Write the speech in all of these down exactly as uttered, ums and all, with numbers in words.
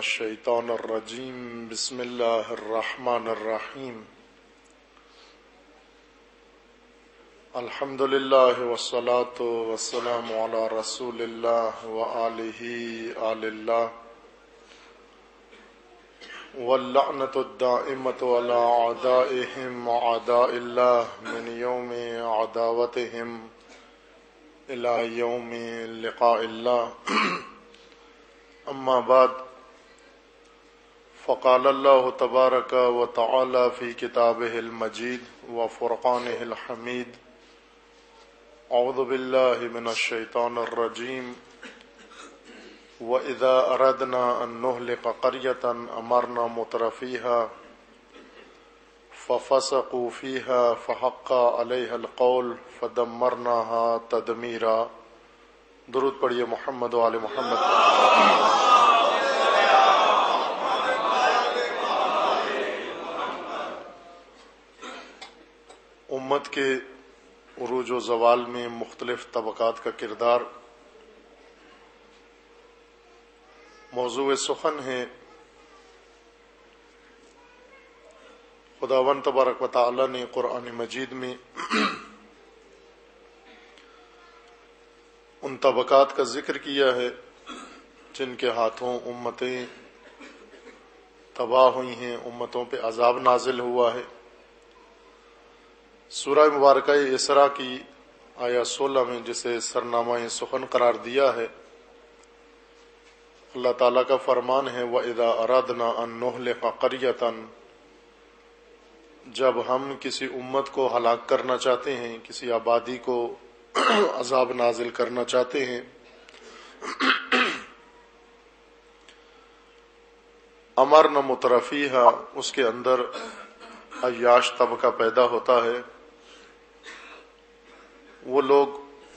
الشیطان الرجیم بسم اللہ الرحمن الرحیم الحمد للہ والصلاة والسلام علی رسول اللہ وآلہ آل اللہ واللعنة الدائمة على أعدائهم وأعداء الله من يوم عداوتهم إلى يوم لقاء الله أما بعد فقال الله تبارك وتعالى في كتابه المجيد وفرقانه الحميد أعوذ بالله من الشيطان الرجيم وَإِذَا أَرَدْنَا أَن نُهْلِكَ قَرْيَةً أَمَرْنَا مُتْرَفِيهَا فَفَسَقُوا فِيهَا فَحَقَّ عَلَيْهَا الْقَوْلُ فَدَمَّرْنَاهَا تَدْمِيرًا۔ درود پڑھیے محمد و آل محمد۔ امت کے عروج و زوال میں مختلف طبقات کا کردار موضوع سخن ہے۔ خداوند تبارک و تعالی نے قرآن مجید میں ان طبقات کا ذکر کیا ہے جن کے ہاتھوں امتیں تباہ ہوئی ہیں، امتوں پہ عذاب نازل ہوا ہے۔ سورہ مبارکہ اسراء کی آیا سولہ میں جسے سرنامہ سخن قرار دیا ہے، اللہ تعالیٰ کا فرمان ہے وَإِذَا أَرَدْنَا أَن نُهْلِكَ قَرْيَةً، جب ہم کسی امت کو ہلاک کرنا چاہتے ہیں، کسی آبادی کو عذاب نازل کرنا چاہتے ہیں، امرنا مترفیہا، اس کے اندر عیاش طبقہ پیدا ہوتا ہے۔ وہ لوگ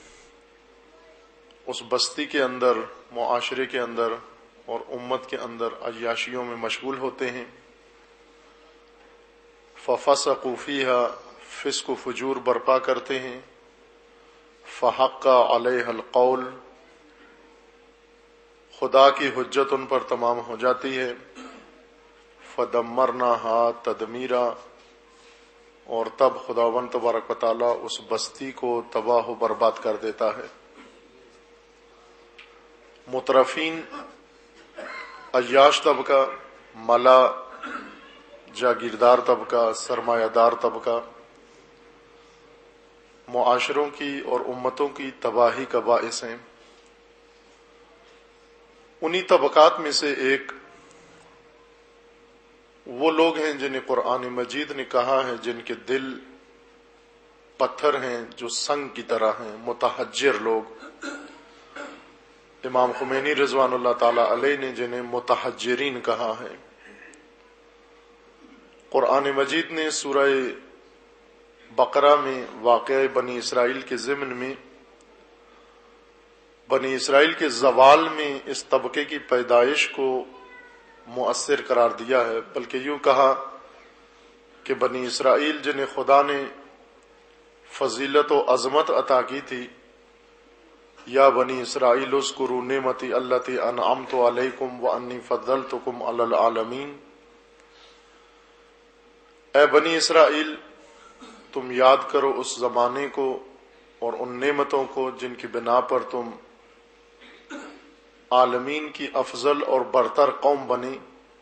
اس بستی کے اندر، معاشرے کے اندر اور امت کے اندر عیاشیوں میں مشغول ہوتے ہیں۔ فَفَسَقُوا فِيهَا، فسق و فجور برپا کرتے ہیں۔ فَحَقَّ عَلَيْهَا الْقَوْلُ، خدا کی حجت ان پر تمام ہو جاتی ہے۔ فَدَمَّرْنَاهَا تَدْمِيرًا، اور تب خداوند تبارک و تعالیٰ اس بستی کو تباہ و برباد کر دیتا ہے۔ مترفین عیاش طبقہ، ملا جاگیردار طبقہ، سرمایہ دار طبقہ، معاشروں کی اور امتوں کی تباہی کا باعث ہیں۔ انہی طبقات میں سے ایک وہ لوگ ہیں جنہیں قرآن مجید نے کہا ہے جن کے دل پتھر ہیں، جو سنگ کی طرح ہیں، متحجر لوگ۔ امام خمینی رضوان اللہ تعالی علیہ نے جنہیں متحجرین کہا ہے۔ قرآن مجید نے سورہ بقرہ میں واقعہ بنی اسرائیل کے ضمن میں بنی اسرائیل کے زوال میں اس طبقے کی پیدائش کو مؤثر قرار دیا ہے، بلکہ یوں کہا کہ بنی اسرائیل جنہیں خدا نے فضیلت و عظمت عطا کی تھی، یا بنی اسرائیل اذکروا نعمتی التی انعمت علیکم وانی فضلتکم علی العالمین، اے بنی اسرائیل تم یاد کرو اس زمانے کو اور ان نعمتوں کو جن کی بنا پر تم عالمین کی افضل اور برتر قوم بنی۔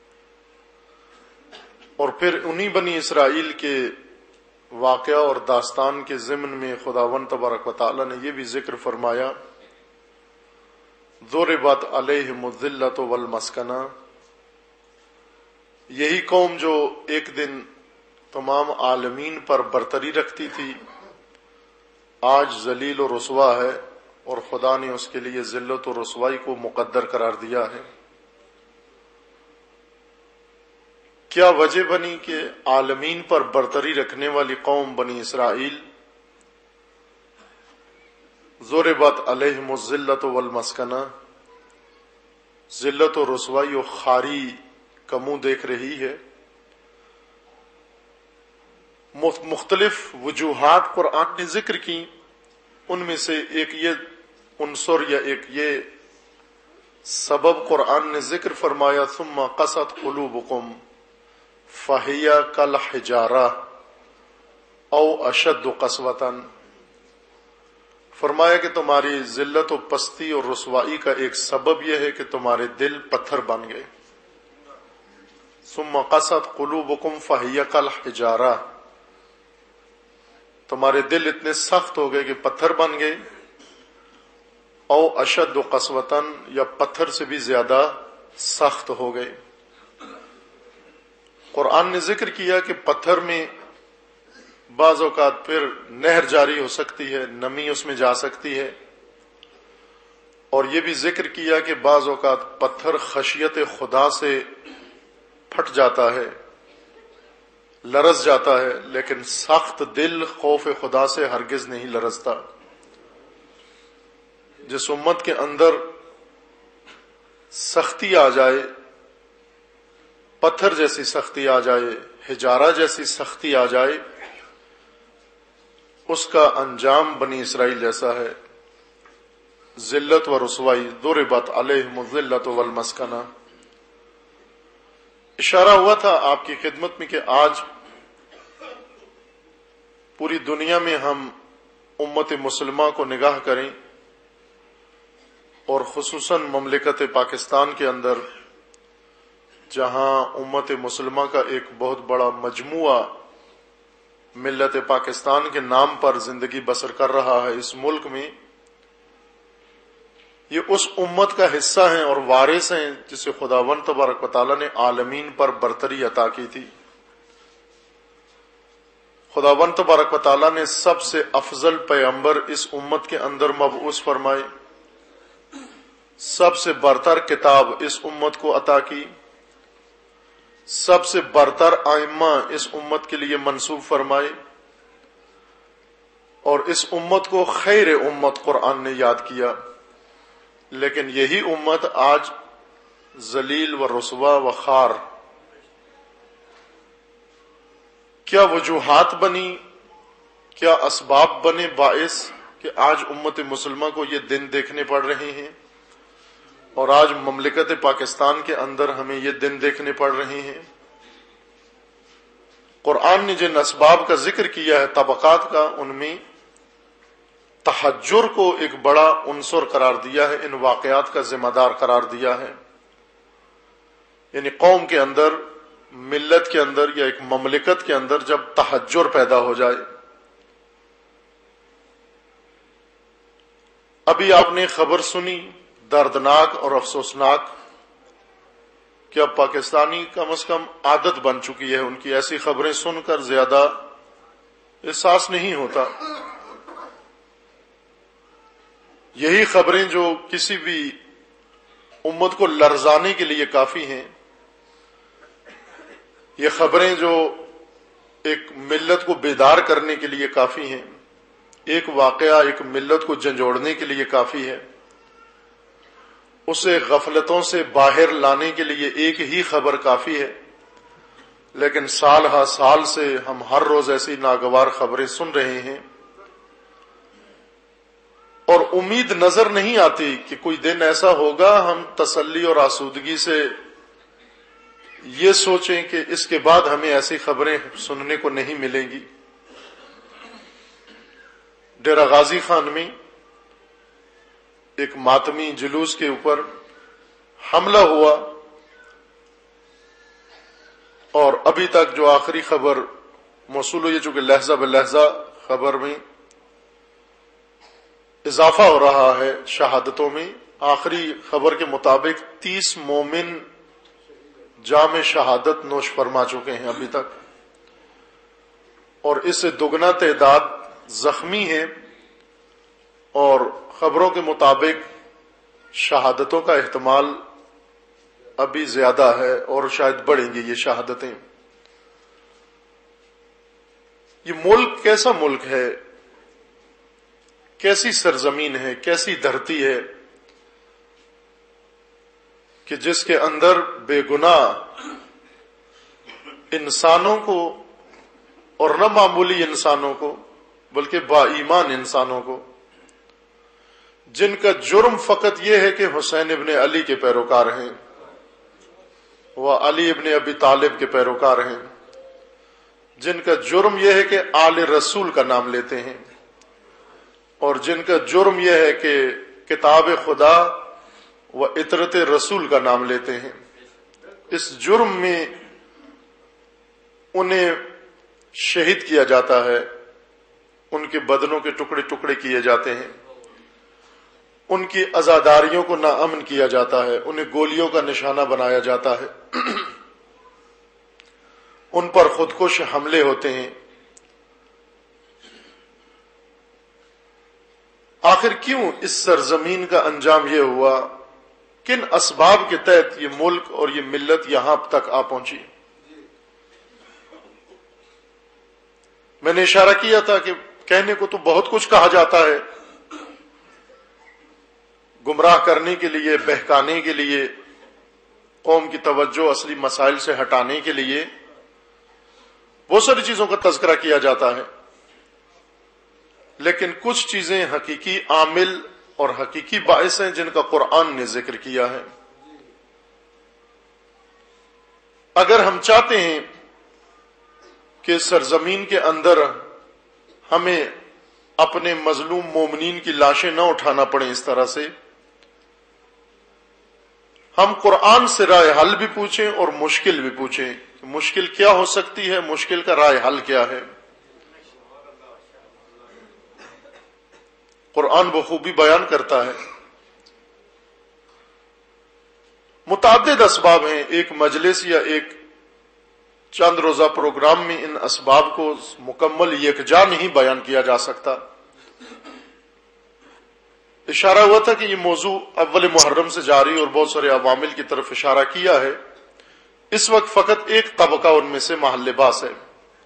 اور پھر انہی بنی اسرائیل کے واقعہ اور داستان کے ضمن میں خداوند تبارک و تعالی نے یہ بھی ذکر فرمایا ضربت علیہم الذلۃ والمسکنہ، یہی قوم جو ایک دن تمام عالمین پر برتری رکھتی تھی، آج ذلیل و رسوا ہے، اور خدا نے اس کے لیے ذلت و رسوائی کو مقدر قرار دیا ہے۔ کیا وجہ بنی کہ عالمین پر برتری رکھنے والی قوم بنی اسرائیل ضربت علیہم الذلۃ والمسکنہ، ذلت و رسوائی و خاری کا منہ دیکھ رہی ہے؟ مختلف وجوہات قرآن نے ذکر کی، ان میں سے ایک یہ عنصر یا ایک یہ سبب قرآن نے ذکر فرمایا ثم قست قلوبکم فہی کالحجارہ او اشد قسوۃ، فرمایا کہ تمہاری ذلت و پستی اور رسوائی کا ایک سبب یہ ہے کہ تمہارے دل پتھر بن گئے. ثم قست قلوبکم فہی کالحجارہ، تمہارے دل اتنے سخت ہو گئے کہ پتھر بن گئے. او اشد قسوۃ، یا پتھر سے بھی زیادہ سخت ہو گئے. قرآن نے ذکر کیا کہ پتھر میں بعض اوقات پھر نہر جاری ہو سکتی ہے، نمی اس میں جا سکتی ہے، اور یہ بھی ذکر کیا کہ بعض اوقات پتھر خشیت خدا سے پھٹ جاتا ہے، لرز جاتا ہے، لیکن سخت دل خوف خدا سے ہرگز نہیں لرزتا. جس امت کے اندر سختی آ جائے، پتھر جیسی سختی آ جائے، حجارہ جیسی سختی آ جائے، اس کا انجام بنی اسرائیل جیسا ہے. ذلت و رسوائی، ضربت علیہم الذلۃ والمسکنہ. اشارہ ہوا تھا آپ کی خدمت میں کہ آج پوری دنیا میں ہم امت مسلمہ کو نگاہ کریں، اور خصوصاً مملکت پاکستان کے اندر جہاں امت مسلمہ کا ایک بہت بڑا مجموعہ ملت پاکستان کے نام پر زندگی بسر کر رہا ہے اس ملک میں، یہ اس امت کا حصہ ہیں اور وارث ہیں جسے خداوند تبارک و تعالیٰ نے عالمین پر برتری عطا کی تھی. خداوند تبارک و تعالیٰ نے سب سے افضل پیغمبر اس امت کے اندر مبعوث فرمائے، سب سے برتر کتاب اس امت کو عطا کی، سب سے برتر ائمہ اس امت کے لیے منصوب فرمائے، اور اس امت کو خیر امت قرآن نے یاد کیا. لیکن یہی امت آج ذلیل و رسوا و خوار. کیا وجوہات بنی، کیا اسباب بنے باعث کہ آج امت مسلمہ کو یہ دن دیکھنے پڑ رہے ہیں، اور آج مملکت پاکستان کے اندر ہمیں یہ دن دیکھنے پڑ رہے ہیں؟ قرآن نے جن اسباب کا ذکر کیا ہے طبقات کا، ان میں تحجر کو ایک بڑا عنصر قرار دیا ہے، ان واقعات کا ذمہ دار قرار دیا ہے. یعنی قوم کے اندر، ملت کے اندر، یا ایک مملکت کے اندر جب تحجر پیدا ہو جائے. ابھی آپ نے خبر سنی دردناک اور افسوسناک کہ اب پاکستانی کم از کم عادت بن چکی ہے، ان کی ایسی خبریں سن کر زیادہ احساس نہیں ہوتا. یہی خبریں جو کسی بھی امت کو لرزانے کے لیے کافی ہیں، یہ خبریں جو ایک ملت کو بیدار کرنے کے لیے کافی ہیں، ایک واقعہ ایک ملت کو جھنجھوڑنے کے لیے کافی ہے، اسے غفلتوں سے باہر لانے کے لیے ایک ہی خبر کافی ہے. لیکن سال ہا سال سے ہم ہر روز ایسی ناگوار خبریں سن رہے ہیں، اور امید نظر نہیں آتی کہ کوئی دن ایسا ہوگا ہم تسلی اور آسودگی سے یہ سوچیں کہ اس کے بعد ہمیں ایسی خبریں سننے کو نہیں ملیں گی. ڈیرہ غازی خان میں ایک ماتمی جلوس کے اوپر حملہ ہوا، اور ابھی تک جو آخری خبر موصول ہوئی، چونکہ لہجہ بہ لہجہ خبر میں اضافہ ہو رہا ہے شہادتوں میں، آخری خبر کے مطابق تیس مومن جام شہادت نوش فرما چکے ہیں ابھی تک، اور اس سے دگنا تعداد زخمی ہیں، اور خبروں کے مطابق شہادتوں کا احتمال ابھی زیادہ ہے، اور شاید بڑھیں گی یہ شہادتیں. یہ ملک کیسا ملک ہے، کیسی سرزمین ہے، کیسی دھرتی ہے کہ جس کے اندر بے گناہ انسانوں کو، اور نہ معمولی انسانوں کو بلکہ با ایمان انسانوں کو جن کا جرم فقط یہ ہے کہ حسین ابن علی کے پیروکار ہیں، وہ علی ابن ابی طالب کے پیروکار ہیں، جن کا جرم یہ ہے کہ آل رسول کا نام لیتے ہیں، اور جن کا جرم یہ ہے کہ کتاب خدا و اطرت رسول کا نام لیتے ہیں۔ اس جرم میں انہیں شہید کیا جاتا ہے، ان کے بدنوں کے ٹکڑے ٹکڑے کیے جاتے ہیں، ان کی عزاداریوں کو ناامن کیا جاتا ہے، انہیں گولیوں کا نشانہ بنایا جاتا ہے، ان پر خودکش حملے ہوتے ہیں۔ آخر کیوں اس سرزمین کا انجام یہ ہوا؟ کن اسباب کے تحت یہ ملک اور یہ ملت یہاں تک آ پہنچی؟ میں نے اشارہ کیا تھا کہ کہنے کو تو بہت کچھ کہا جاتا ہے، گمراہ کرنے کے لیے، بہکانے کے لیے، قوم کی توجہ اصلی مسائل سے ہٹانے کے لیے بہت ساری چیزوں کا تذکرہ کیا جاتا ہے، لیکن کچھ چیزیں حقیقی عامل اور حقیقی باعث ہیں جن کا قرآن نے ذکر کیا ہے۔ اگر ہم چاہتے ہیں کہ سرزمین کے اندر ہمیں اپنے مظلوم مومنین کی لاشیں نہ اٹھانا پڑیں اس طرح سے، ہم قرآن سے رائے حل بھی پوچھیں اور مشکل بھی پوچھیں کہ مشکل کیا ہو سکتی ہے، مشکل کا رائے حل کیا ہے۔ قرآن بخوبی بیان کرتا ہے۔ متعدد اسباب ہیں، ایک مجلس یا ایک چند روزہ پروگرام میں ان اسباب کو مکمل یکجا نہیں بیان کیا جا سکتا۔ اشارہ ہوا تھا کہ یہ موضوع اول محرم سے جاری اور بہت سارے عوامل کی طرف اشارہ کیا ہے۔ اس وقت فقط ایک طبقہ ان میں سے محل لباس ہے۔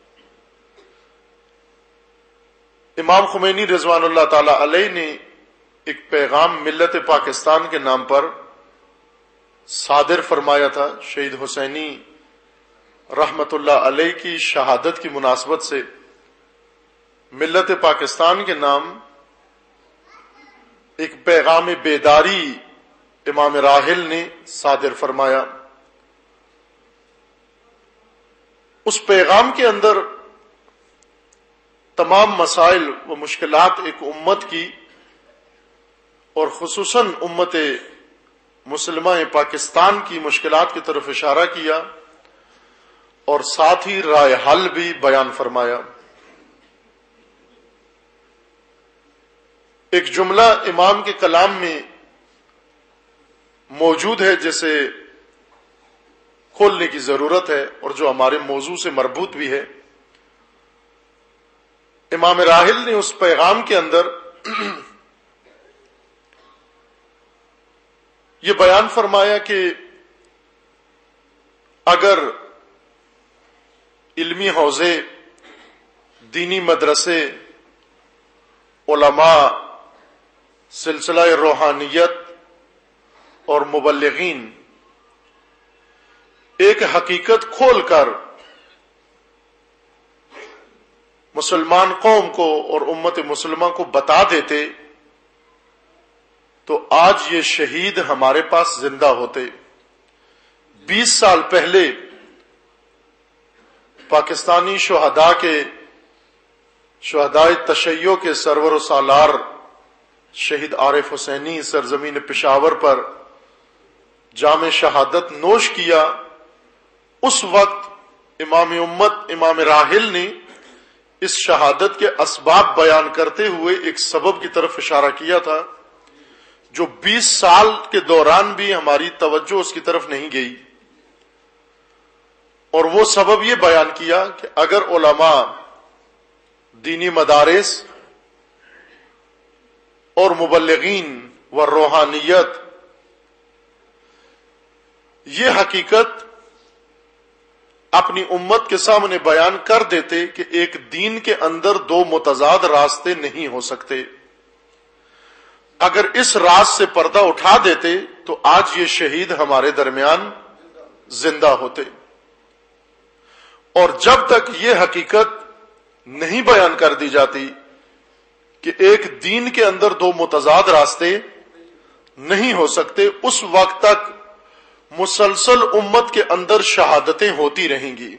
امام خمینی رضوان اللہ تعالی علیہ نے ایک پیغام ملت پاکستان کے نام پر صادر فرمایا تھا، شہید حسینی رحمت اللہ علیہ کی شہادت کی مناسبت سے ملت پاکستان کے نام ایک پیغام بیداری امام راحل نے صادر فرمایا۔ اس پیغام کے اندر تمام مسائل و مشکلات ایک امت کی اور خصوصاً امت مسلمہ پاکستان کی مشکلات کی طرف اشارہ کیا اور ساتھ ہی رائے حل بھی بیان فرمایا۔ ایک جملہ امام کے کلام میں موجود ہے جسے کھولنے کی ضرورت ہے اور جو ہمارے موضوع سے مربوط بھی ہے۔ امام راحل نے اس پیغام کے اندر یہ بیان فرمایا کہ اگر علمی حوزے، دینی مدرسے، علماء، سلسلہ روحانیت اور مبلغین ایک حقیقت کھول کر مسلمان قوم کو اور امت مسلمہ کو بتا دیتے تو آج یہ شہید ہمارے پاس زندہ ہوتے۔ بیس سال پہلے پاکستانی شہداء کے شہداء تشیع کے سرور و سالار شہید عارف حسینی سرزمین پشاور پر جام شہادت نوش کیا، اس وقت امام امت امام راحل نے اس شہادت کے اسباب بیان کرتے ہوئے ایک سبب کی طرف اشارہ کیا تھا جو بیس سال کے دوران بھی ہماری توجہ اس کی طرف نہیں گئی، اور وہ سبب یہ بیان کیا کہ اگر علماء، دینی مدارس اور مبلغین و روحانیت یہ حقیقت اپنی امت کے سامنے بیان کر دیتے کہ ایک دین کے اندر دو متضاد راستے نہیں ہو سکتے، اگر اس راز سے پردہ اٹھا دیتے تو آج یہ شہید ہمارے درمیان زندہ ہوتے۔ اور جب تک یہ حقیقت نہیں بیان کر دی جاتی کہ ایک دین کے اندر دو متضاد راستے نہیں ہو سکتے، اس وقت تک مسلسل امت کے اندر شہادتیں ہوتی رہیں گی۔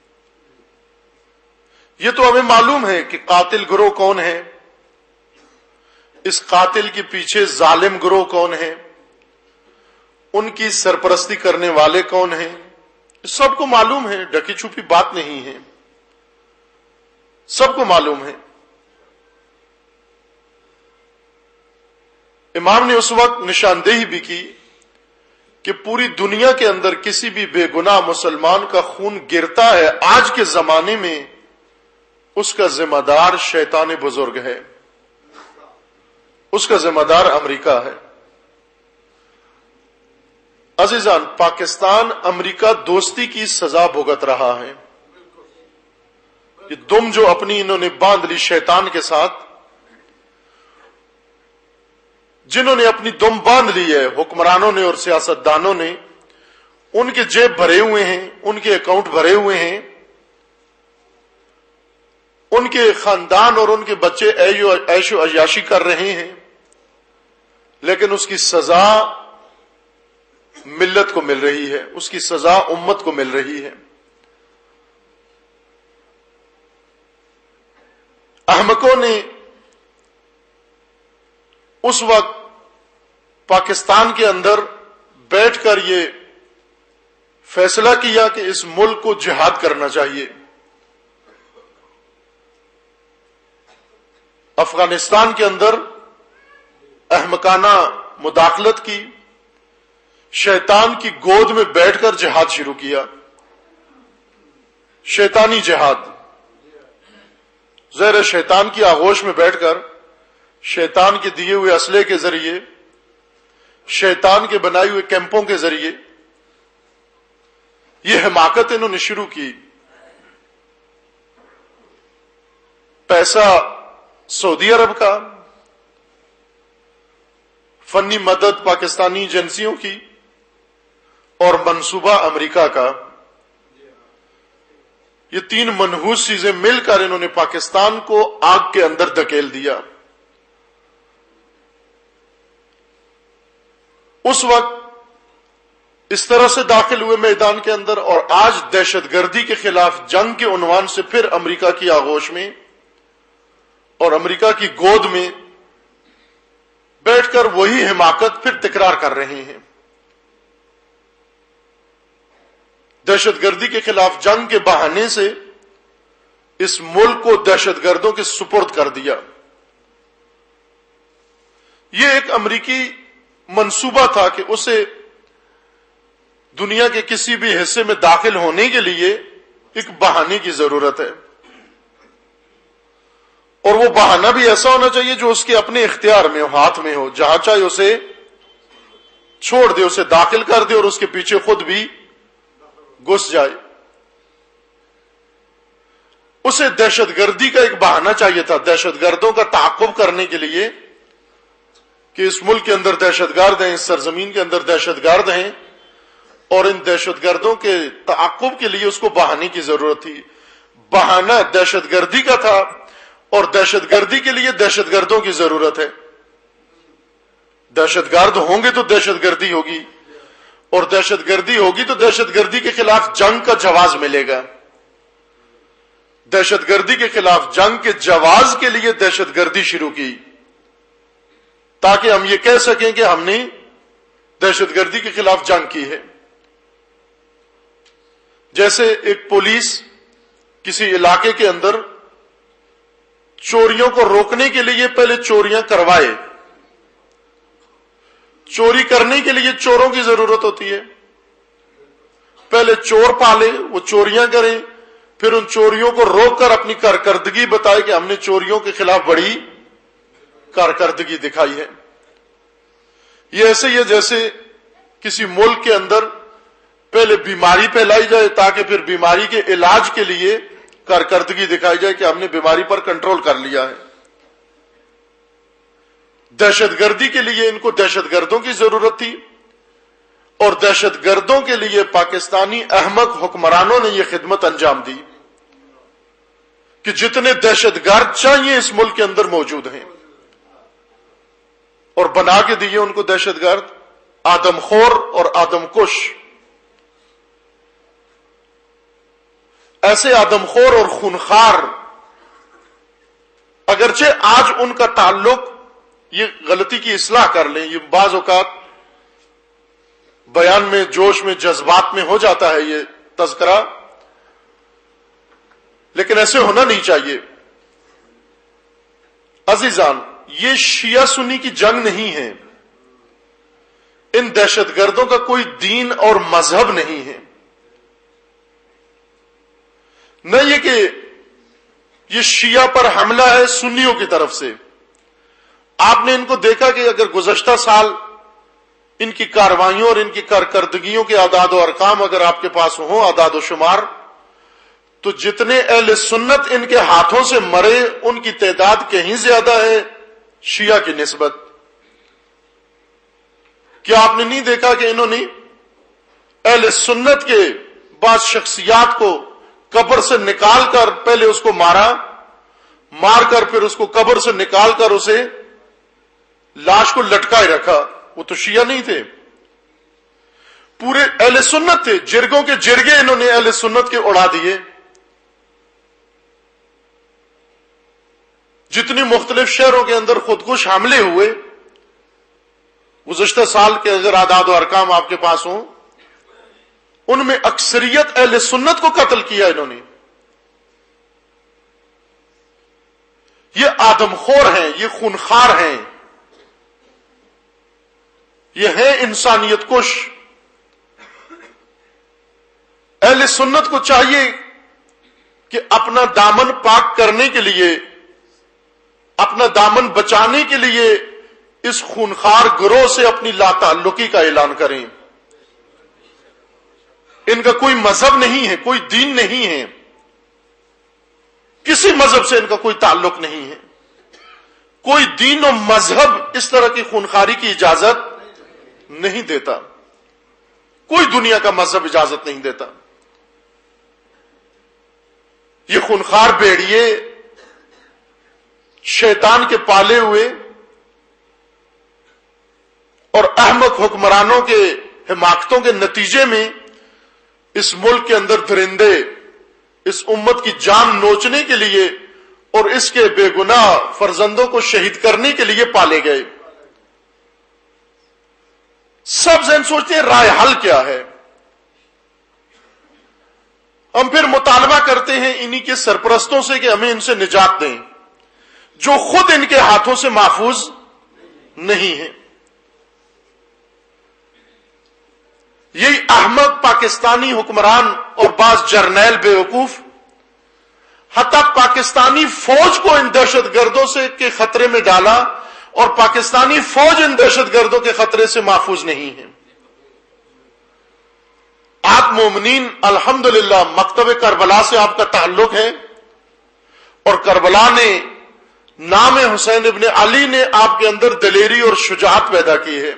یہ تو ہمیں معلوم ہے کہ قاتل گروہ کون ہے، اس قاتل کے پیچھے ظالم گروہ کون ہے، ان کی سرپرستی کرنے والے کون ہیں، سب کو معلوم ہے، ڈکی چھپی بات نہیں ہے، سب کو معلوم ہے۔ امام نے اس وقت نشاندہی بھی کی کہ پوری دنیا کے اندر کسی بھی بے گناہ مسلمان کا خون گرتا ہے، آج کے زمانے میں اس کا ذمہ دار شیطان بزرگ ہے، اس کا ذمہ دار امریکہ ہے۔ عزیزان، پاکستان امریکہ دوستی کی سزا بھگت رہا ہے۔ یہ دم جو اپنی انہوں نے باندھ لی شیطان کے ساتھ، جنہوں نے اپنی دم باندھ لی ہے حکمرانوں نے اور سیاستدانوں نے، ان کے جیب بھرے ہوئے ہیں، ان کے اکاؤنٹ بھرے ہوئے ہیں، ان کے خاندان اور ان کے بچے عیش و عیاشی کر رہے ہیں، لیکن اس کی سزا ملت کو مل رہی ہے، اس کی سزا امت کو مل رہی ہے۔ احمقوں نے اس وقت پاکستان کے اندر بیٹھ کر یہ فیصلہ کیا کہ اس ملک کو جہاد کرنا چاہیے۔ افغانستان کے اندر احمقانہ مداخلت کی، شیطان کی گود میں بیٹھ کر جہاد شروع کیا، شیطانی جہاد، زیر شیطان کی آغوش میں بیٹھ کر، شیطان کے دیے ہوئے اسلحے کے ذریعے، شیطان کے بنائے ہوئے کیمپوں کے ذریعے یہ حماقت انہوں نے شروع کی۔ پیسہ سعودی عرب کا، فنی مدد پاکستانی ایجنسیوں کی، اور منصوبہ امریکہ کا، یہ تین منحوس چیزیں مل کر انہوں نے پاکستان کو آگ کے اندر دھکیل دیا۔ اس وقت اس طرح سے داخل ہوئے میدان کے اندر، اور آج دہشت گردی کے خلاف جنگ کے عنوان سے پھر امریکہ کی آغوش میں اور امریکہ کی گود میں بیٹھ کر وہی حماقت پھر تکرار کر رہے ہیں۔ دہشت گردی کے خلاف جنگ کے بہانے سے اس ملک کو دہشت گردوں کے سپرد کر دیا۔ یہ ایک امریکی منصوبہ تھا کہ اسے دنیا کے کسی بھی حصے میں داخل ہونے کے لیے ایک بہانے کی ضرورت ہے، اور وہ بہانہ بھی ایسا ہونا چاہیے جو اس کے اپنے اختیار میں ہو، ہاتھ میں ہو، جہاں چاہے اسے چھوڑ دے، اسے داخل کر دے اور اس کے پیچھے خود بھی گھس جائے۔ اسے دہشت گردی کا ایک بہانہ چاہیے تھا، دہشت گردوں کا تعاقب کرنے کے لیے، کہ اس ملک کے اندر دہشت گرد ہیں، اس سرزمین کے اندر دہشت گرد ہیں، اور ان دہشت گردوں کے تعاقب کے لیے اس کو بہانے کی ضرورت تھی۔ بہانہ دہشت گردی کا تھا، اور دہشت گردی کے لیے دہشت گردوں کی ضرورت ہے۔ دہشت گرد ہوں گے تو دہشت گردی ہوگی، اور دہشت گردی ہوگی تو دہشت گردی کے خلاف جنگ کا جواز ملے گا۔ دہشت گردی کے خلاف جنگ کے جواز کے لیے دہشت گردی شروع کی، تاکہ ہم یہ کہہ سکیں کہ ہم نے دہشت گردی کے خلاف جنگ کی ہے۔ جیسے ایک پولیس کسی علاقے کے اندر چوریوں کو روکنے کے لیے پہلے چوریاں کروائے، چوری کرنے کے لیے چوروں کی ضرورت ہوتی ہے، پہلے چور پالے، وہ چوریاں کریں، پھر ان چوریوں کو روک کر اپنی کارکردگی بتائے کہ ہم نے چوریوں کے خلاف بڑی کارکردگی دکھائی ہے۔ یہ ایسے ہی ہے جیسے کسی ملک کے اندر پہلے بیماری پھیلائی جائے، تاکہ پھر بیماری کے علاج کے لیے کارکردگی دکھائی جائے کہ ہم نے بیماری پر کنٹرول کر لیا ہے۔ دہشت گردی کے لیے ان کو دہشت گردوں کی ضرورت تھی، اور دہشت گردوں کے لیے پاکستانی احمق حکمرانوں نے یہ خدمت انجام دی کہ جتنے دہشت گرد چاہیے اس ملک کے اندر موجود ہیں۔ اور بنا کے دیے ان کو دہشت گرد، آدم خور اور آدم کش. ایسے آدم خور اور خونخوار، اگرچہ آج ان کا تعلق، یہ غلطی کی اصلاح کر لیں، یہ بعض اوقات بیان میں جوش میں جذبات میں ہو جاتا ہے یہ تذکرہ، لیکن ایسے ہونا نہیں چاہیے. عزیزان، یہ شیعہ سنی کی جنگ نہیں ہے، ان دہشت گردوں کا کوئی دین اور مذہب نہیں ہے. نہ یہ کہ یہ شیعہ پر حملہ ہے سنیوں کی طرف سے. آپ نے ان کو دیکھا کہ اگر گزشتہ سال ان کی کاروائیوں اور ان کی کارکردگیوں کے اعداد و ارقام اگر آپ کے پاس ہوں، اعداد و شمار، تو جتنے اہل سنت ان کے ہاتھوں سے مرے ان کی تعداد کہیں زیادہ ہے شیعہ کی نسبت. کیا آپ نے نہیں دیکھا کہ انہوں نے اہل سنت کے بعض شخصیات کو قبر سے نکال کر پہلے اس کو مارا، مار کر پھر اس کو قبر سے نکال کر اسے لاش کو لٹکائے رکھا؟ وہ تو شیعہ نہیں تھے، پورے اہل سنت تھے. جرگوں کے جرگے انہوں نے اہل سنت کے اڑا دیے. جتنی مختلف شہروں کے اندر خودکش حملے ہوئے گزشتہ سال کے اگر اعداد و ارقام آپ کے پاس ہوں، ان میں اکثریت اہل سنت کو قتل کیا انہوں نے. یہ آدم خور ہیں، یہ خونخوار ہیں، یہ ہیں انسانیت کش. اہل سنت کو چاہیے کہ اپنا دامن پاک کرنے کے لیے، اپنا دامن بچانے کے لیے اس خونخوار گروہ سے اپنی لا تعلقی کا اعلان کریں. ان کا کوئی مذہب نہیں ہے، کوئی دین نہیں ہے، کسی مذہب سے ان کا کوئی تعلق نہیں ہے. کوئی دین و مذہب اس طرح کی خونخواری کی اجازت نہیں دیتا، کوئی دنیا کا مذہب اجازت نہیں دیتا. یہ خونخوار بھیڑیے شیطان کے پالے ہوئے اور احمق حکمرانوں کے حماقتوں کے نتیجے میں اس ملک کے اندر درندے اس امت کی جان نوچنے کے لیے اور اس کے بے گناہ فرزندوں کو شہید کرنے کے لیے پالے گئے. سب ذہن سوچتے ہیں رائے حل کیا ہے. ہم پھر مطالبہ کرتے ہیں انہی کے سرپرستوں سے کہ ہمیں ان سے نجات دیں جو خود ان کے ہاتھوں سے محفوظ نہیں ہے. یہی احمق پاکستانی حکمران اور بعض جرنیل بیوقوف حتی پاکستانی فوج کو ان دہشت گردوں سے کے خطرے میں ڈالا اور پاکستانی فوج ان دہشت گردوں کے خطرے سے محفوظ نہیں ہے. آپ مومنین الحمدللہ مکتب کربلا سے آپ کا تعلق ہے اور کربلا نے نام حسین ابن علی نے آپ کے اندر دلیری اور شجاعت پیدا کی ہے.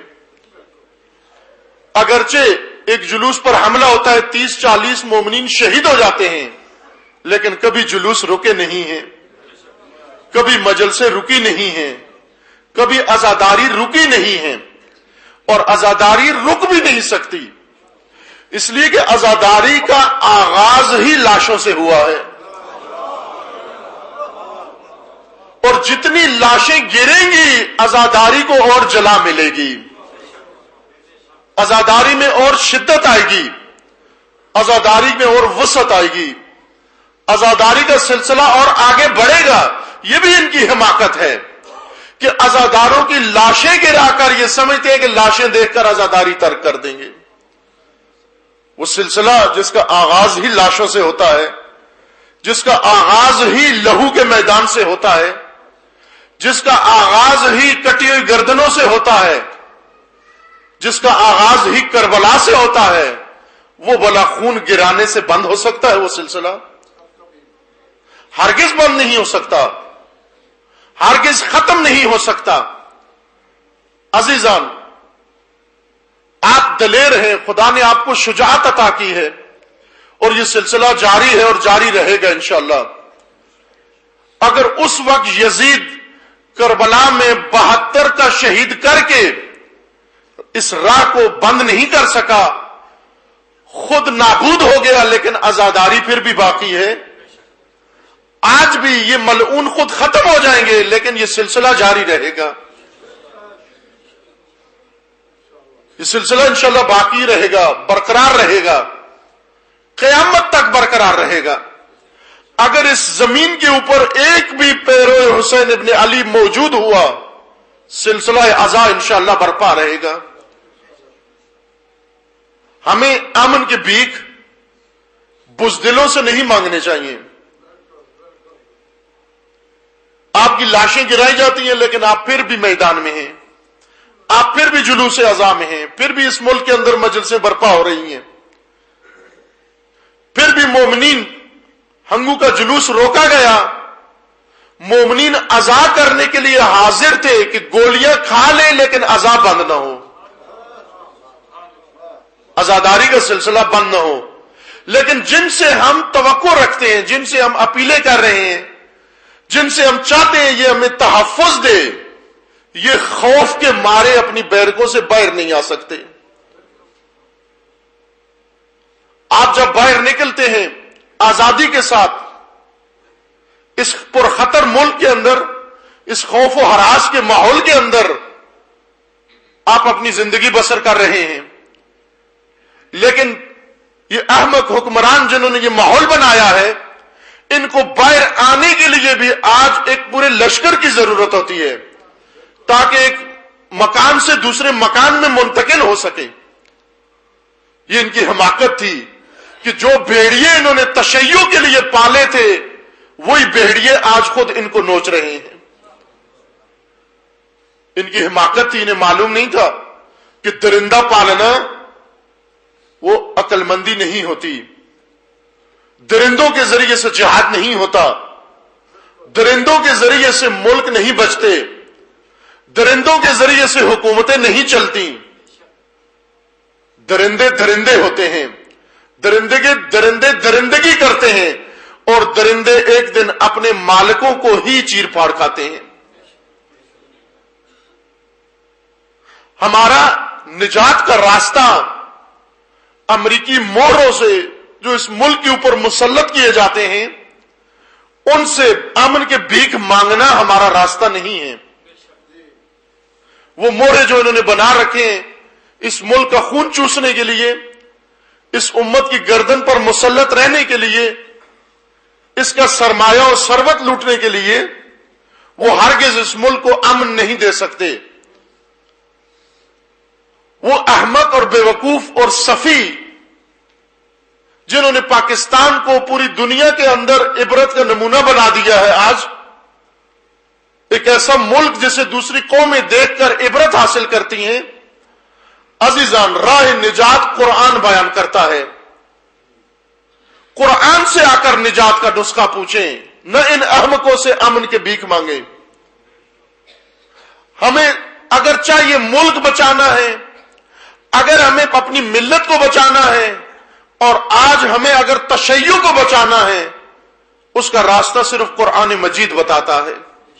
اگرچہ ایک جلوس پر حملہ ہوتا ہے، تیس چالیس مومنین شہید ہو جاتے ہیں، لیکن کبھی جلوس رکے نہیں ہیں، کبھی مجلسیں رکی نہیں ہیں، کبھی عزاداری رکی نہیں ہے اور عزاداری رک بھی نہیں سکتی، اس لیے کہ عزاداری کا آغاز ہی لاشوں سے ہوا ہے اور جتنی لاشیں گریں گی عزاداری کو اور جلا ملے گی، عزاداری میں اور شدت آئے گی، عزاداری میں اور وسعت آئے گی، عزاداری کا سلسلہ اور آگے بڑھے گا. یہ بھی ان کی حماقت ہے کہ عزاداروں کی لاشیں گرا کر یہ سمجھتے ہیں کہ لاشیں دیکھ کر عزاداری ترک کر دیں گے. وہ سلسلہ جس کا آغاز ہی لاشوں سے ہوتا ہے، جس کا آغاز ہی لہو کے میدان سے ہوتا ہے، جس کا آغاز ہی کٹی ہوئی گردنوں سے ہوتا ہے، جس کا آغاز ہی کربلا سے ہوتا ہے، وہ بلا خون گرانے سے بند ہو سکتا ہے؟ وہ سلسلہ ہرگز بند نہیں ہو سکتا، ہرگز ختم نہیں ہو سکتا. عزیزان، آپ دلیر ہیں، خدا نے آپ کو شجاعت عطا کی ہے اور یہ سلسلہ جاری ہے اور جاری رہے گا انشاءاللہ. اگر اس وقت یزید کربلا میں بہتر کا شہید کر کے اس راہ کو بند نہیں کر سکا، خود نابود ہو گیا، لیکن عزاداری پھر بھی باقی ہے۔ آج بھی یہ ملعون خود ختم ہو جائیں گے، لیکن یہ سلسلہ جاری رہے گا، یہ سلسلہ انشاءاللہ باقی رہے گا، برقرار رہے گا، قیامت تک برقرار رہے گا۔ اگر اس زمین کے اوپر ایک بھی پیرو حسین ابن علی موجود ہوا، سلسلہ عزا انشاءاللہ برپا رہے گا۔ ہمیں امن کی بھیک بزدلوں سے نہیں مانگنے چاہیے۔ آپ کی لاشیں گرائی جاتی ہیں، لیکن آپ پھر بھی میدان میں ہیں، آپ پھر بھی جلوس عزا میں ہیں، پھر بھی اس ملک کے اندر مجلسیں برپا ہو رہی ہیں، پھر بھی مومنین ہنگو کا جلوس روکا گیا، مومنین عزا کرنے کے لیے حاضر تھے کہ گولیاں کھا لیں لیکن عزا بند نہ ہو، عزاداری کا سلسلہ بند نہ ہو۔ لیکن جن سے ہم توقع رکھتے ہیں، جن سے ہم اپیلیں کر رہے ہیں، جن سے ہم چاہتے ہیں یہ ہمیں تحفظ دے، یہ خوف کے مارے اپنی بیرکوں سے باہر نہیں آ سکتے۔ آپ جب باہر نکلتے ہیں آزادی کے ساتھ اس پرخطر ملک کے اندر، اس خوف و ہراس کے ماحول کے اندر آپ اپنی زندگی بسر کر رہے ہیں، لیکن یہ احمق حکمران جنہوں نے یہ ماحول بنایا ہے، ان کو باہر آنے کے لیے بھی آج ایک پورے لشکر کی ضرورت ہوتی ہے تاکہ ایک مکان سے دوسرے مکان میں منتقل ہو سکے۔ یہ ان کی حماقت تھی کہ جو بھیڑیے انہوں نے تشیع کے لیے پالے تھے، وہی بھیڑیے آج خود ان کو نوچ رہے ہیں۔ ان کی حماقت تھی، انہیں معلوم نہیں تھا کہ درندہ پالنا وہ عقل مندی نہیں ہوتی، درندوں کے ذریعے سے جہاد نہیں ہوتا، درندوں کے ذریعے سے ملک نہیں بچتے، درندوں کے ذریعے سے حکومتیں نہیں چلتی۔ درندے درندے ہوتے ہیں، درندے کے درندے درندگی کرتے ہیں، اور درندے ایک دن اپنے مالکوں کو ہی چیر پھاڑ کھاتے ہیں۔ ہمارا نجات کا راستہ امریکی موروں سے جو اس ملک کے اوپر مسلط کیے جاتے ہیں، ان سے امن کے بھیک مانگنا ہمارا راستہ نہیں ہے۔ وہ مورے جو انہوں نے بنا رکھے ہیں اس ملک کا خون چوسنے کے لیے، اس امت کی گردن پر مسلط رہنے کے لیے، اس کا سرمایہ اور ثروت لوٹنے کے لیے، وہ ہرگز اس ملک کو امن نہیں دے سکتے۔ وہ احمق اور بیوقوف اور سفی جنہوں نے پاکستان کو پوری دنیا کے اندر عبرت کا نمونہ بنا دیا ہے، آج ایک ایسا ملک جسے دوسری قومیں دیکھ کر عبرت حاصل کرتی ہیں۔ عزیزان، راہ نجات قرآن بیان کرتا ہے، قرآن سے آ کر نجات کا نسخہ پوچھیں، نہ ان احمقوں سے امن کے بھیک مانگیں۔ ہمیں اگر چاہیے ملک بچانا ہے، اگر ہمیں اپنی ملت کو بچانا ہے، اور آج ہمیں اگر تشیع کو بچانا ہے، اس کا راستہ صرف قرآن مجید بتاتا ہے۔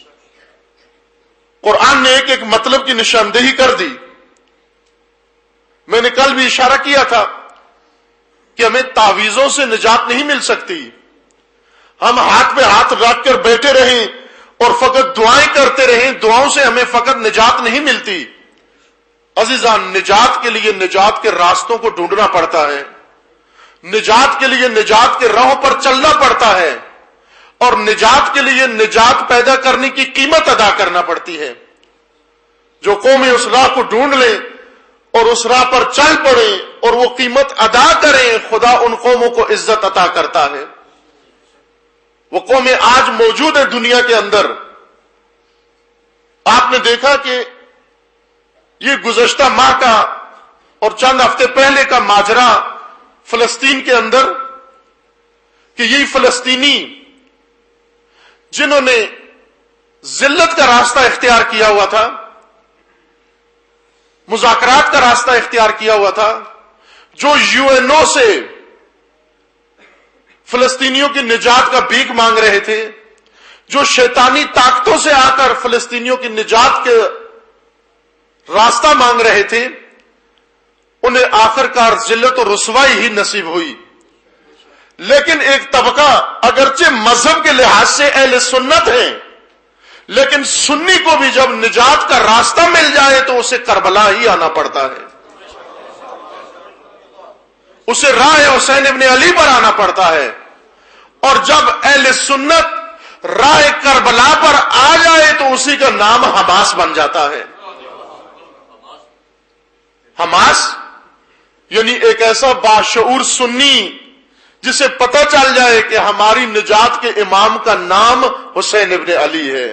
قرآن نے ایک ایک مطلب کی نشاندہی کر دی۔ میں نے کل بھی اشارہ کیا تھا کہ ہمیں تعویذوں سے نجات نہیں مل سکتی، ہم ہاتھ پہ ہاتھ رکھ کر بیٹھے رہیں اور فقط دعائیں کرتے رہیں، دعاؤں سے ہمیں فقط نجات نہیں ملتی۔ عزیزان، نجات کے لیے نجات کے راستوں کو ڈھونڈنا پڑتا ہے، نجات کے لیے نجات کے راہوں پر چلنا پڑتا ہے، اور نجات کے لیے نجات پیدا کرنے کی قیمت ادا کرنا پڑتی ہے۔ جو قومیں اس راہ کو ڈھونڈ لیں اور اس راہ پر چل پڑیں اور وہ قیمت ادا کریں، خدا ان قوموں کو عزت عطا کرتا ہے۔ وہ قومیں آج موجود ہیں دنیا کے اندر۔ آپ نے دیکھا کہ یہ گزشتہ ماہ کا اور چند ہفتے پہلے کا ماجرا فلسطین کے اندر، کہ یہی فلسطینی جنہوں نے ذلت کا راستہ اختیار کیا ہوا تھا، مذاکرات کا راستہ اختیار کیا ہوا تھا، جو یو این او سے فلسطینیوں کی نجات کا بھیک مانگ رہے تھے، جو شیطانی طاقتوں سے آ کر فلسطینیوں کی نجات کے راستہ مانگ رہے تھے، انہیں آخر کار ذلت و رسوائی ہی نصیب ہوئی۔ لیکن ایک طبقہ اگرچہ مذہب کے لحاظ سے اہل سنت ہیں، لیکن سنی کو بھی جب نجات کا راستہ مل جائے تو اسے کربلا ہی آنا پڑتا ہے، اسے راہ حسین ابن علی پر آنا پڑتا ہے۔ اور جب اہل سنت راہ کربلا پر آ جائے تو اسی کا نام حماس بن جاتا ہے۔ حماس یعنی ایک ایسا باشعور سنی جسے پتہ چل جائے کہ ہماری نجات کے امام کا نام حسین ابن علی ہے،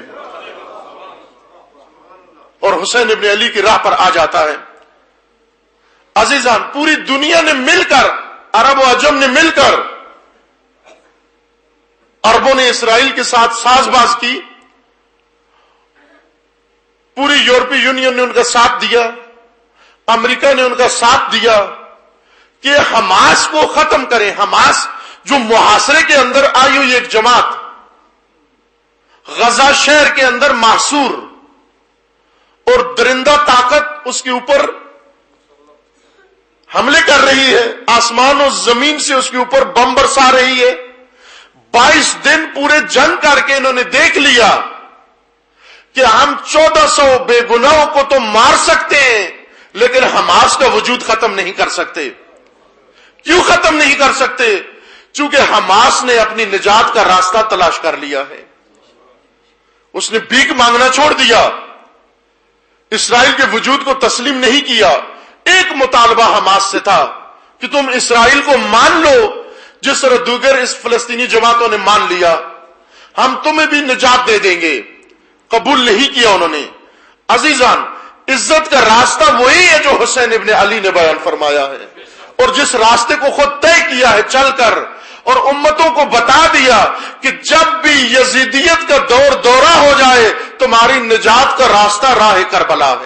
اور حسین ابن علی کی راہ پر آ جاتا ہے۔ عزیزان، پوری دنیا نے مل کر، عرب و عجم نے مل کر، عربوں نے اسرائیل کے ساتھ ساز باز کی، پوری یورپی یونین نے ان کا ساتھ دیا، امریکہ نے ان کا ساتھ دیا کہ حماس کو ختم کریں۔ حماس جو محاصرے کے اندر آئی ہوئی ایک جماعت، غزہ شہر کے اندر محصور، اور درندہ طاقت اس کے اوپر حملے کر رہی ہے، آسمان و زمین سے اس کے اوپر بم برسا رہی ہے۔ بائیس دن پورے جنگ کر کے انہوں نے دیکھ لیا کہ ہم چودہ سو بے گناہوں کو تو مار سکتے ہیں، لیکن حماس کا وجود ختم نہیں کر سکتے۔ کیوں ختم نہیں کر سکتے؟ چونکہ حماس نے اپنی نجات کا راستہ تلاش کر لیا ہے، اس نے بھیک مانگنا چھوڑ دیا، اسرائیل کے وجود کو تسلیم نہیں کیا۔ ایک مطالبہ حماس سے تھا کہ تم اسرائیل کو مان لو جس طرح دیگر اس فلسطینی جماعتوں نے مان لیا، ہم تمہیں بھی نجات دے دیں گے۔ قبول نہیں کیا انہوں نے۔ عزیزان، عزت کا راستہ وہی ہے جو حسین ابن علی نے بیان فرمایا ہے، اور جس راستے کو خود طے کیا ہے چل کر، اور امتوں کو بتا دیا کہ جب بھی یزیدیت کا دور دورہ ہو جائے تمہاری نجات کا راستہ راہ کربلا ہے۔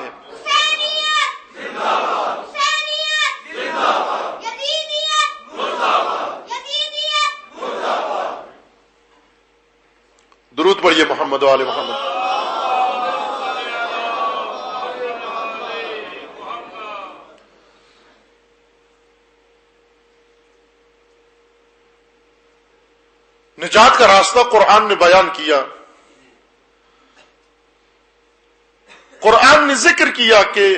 درود پڑھیے محمد و آل محمد۔ نجات کا راستہ قرآن نے بیان کیا۔ قرآن نے ذکر کیا کہ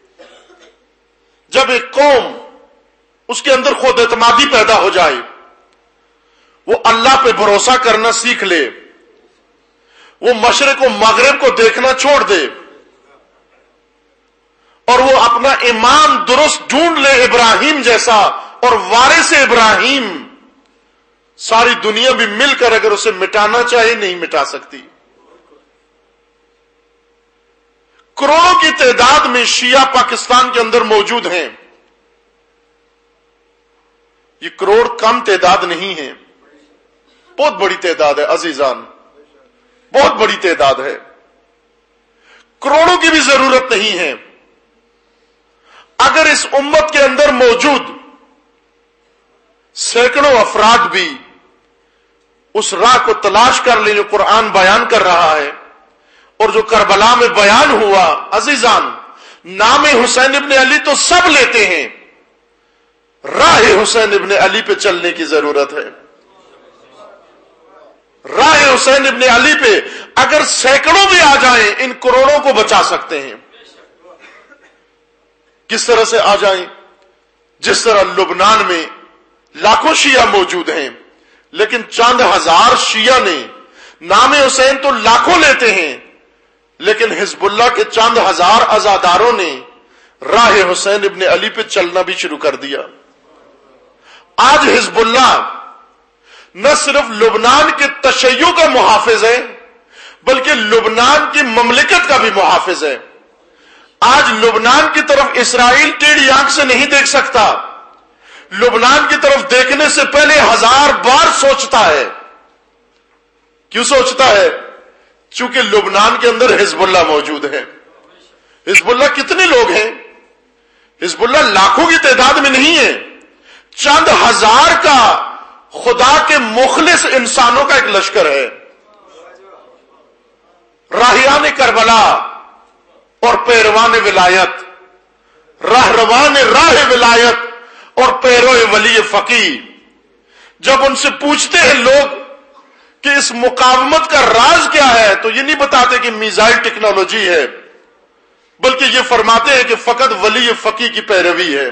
جب ایک قوم اس کے اندر خود اعتمادی پیدا ہو جائے، وہ اللہ پہ بھروسہ کرنا سیکھ لے، وہ مشرق و مغرب کو دیکھنا چھوڑ دے، اور وہ اپنا امام درست ڈھونڈ لے ابراہیم جیسا، اور وارث ابراہیم ساری دنیا بھی مل کر اگر اسے مٹانا چاہے نہیں مٹا سکتی۔ کروڑوں کی تعداد میں شیعہ پاکستان کے اندر موجود ہیں، یہ کروڑ کم تعداد نہیں ہے، بہت بڑی تعداد ہے عزیزان، بہت بڑی تعداد ہے۔ کروڑوں کی بھی ضرورت نہیں ہے۔ اگر اس امت کے اندر موجود سینکڑوں افراد بھی اس راہ کو تلاش کر لیں جو قرآن بیان کر رہا ہے، اور جو کربلا میں بیان ہوا، عزیزان نام حسین ابن علی تو سب لیتے ہیں، راہ حسین ابن علی پہ چلنے کی ضرورت ہے۔ راہ حسین ابن علی پہ اگر سینکڑوں بھی آ جائیں ان کروڑوں کو بچا سکتے ہیں۔ کس طرح سے آ جائیں؟ جس طرح لبنان میں لاکھوں شیعہ موجود ہیں، لیکن چند ہزار شیعہ نے نام حسین تو لاکھوں لیتے ہیں، لیکن حزب اللہ کے چند ہزار عزاداروں نے راہ حسین ابن علی پہ چلنا بھی شروع کر دیا۔ آج حزب اللہ نہ صرف لبنان کے تشیع کا محافظ ہے، بلکہ لبنان کی مملکت کا بھی محافظ ہے۔ آج لبنان کی طرف اسرائیل ٹیڑھی آنکھ سے نہیں دیکھ سکتا، لبنان کی طرف دیکھنے سے پہلے ہزار بار سوچتا ہے۔ کیوں سوچتا ہے؟ چونکہ لبنان کے اندر حزب اللہ موجود ہے۔ حزب اللہ کتنے لوگ ہیں؟ حزب اللہ لاکھوں کی تعداد میں نہیں ہے، چند ہزار کا خدا کے مخلص انسانوں کا ایک لشکر ہے۔ پیروان کربلا اور پیروان ولایت، رہروان راہ ولایت اور پیرو ولی فقی، جب ان سے پوچھتے ہیں لوگ کہ اس مقاومت کا راز کیا ہے، تو یہ نہیں بتاتے کہ میزائل ٹیکنالوجی ہے، بلکہ یہ فرماتے ہیں کہ فقط ولی فقی کی پیروی ہے،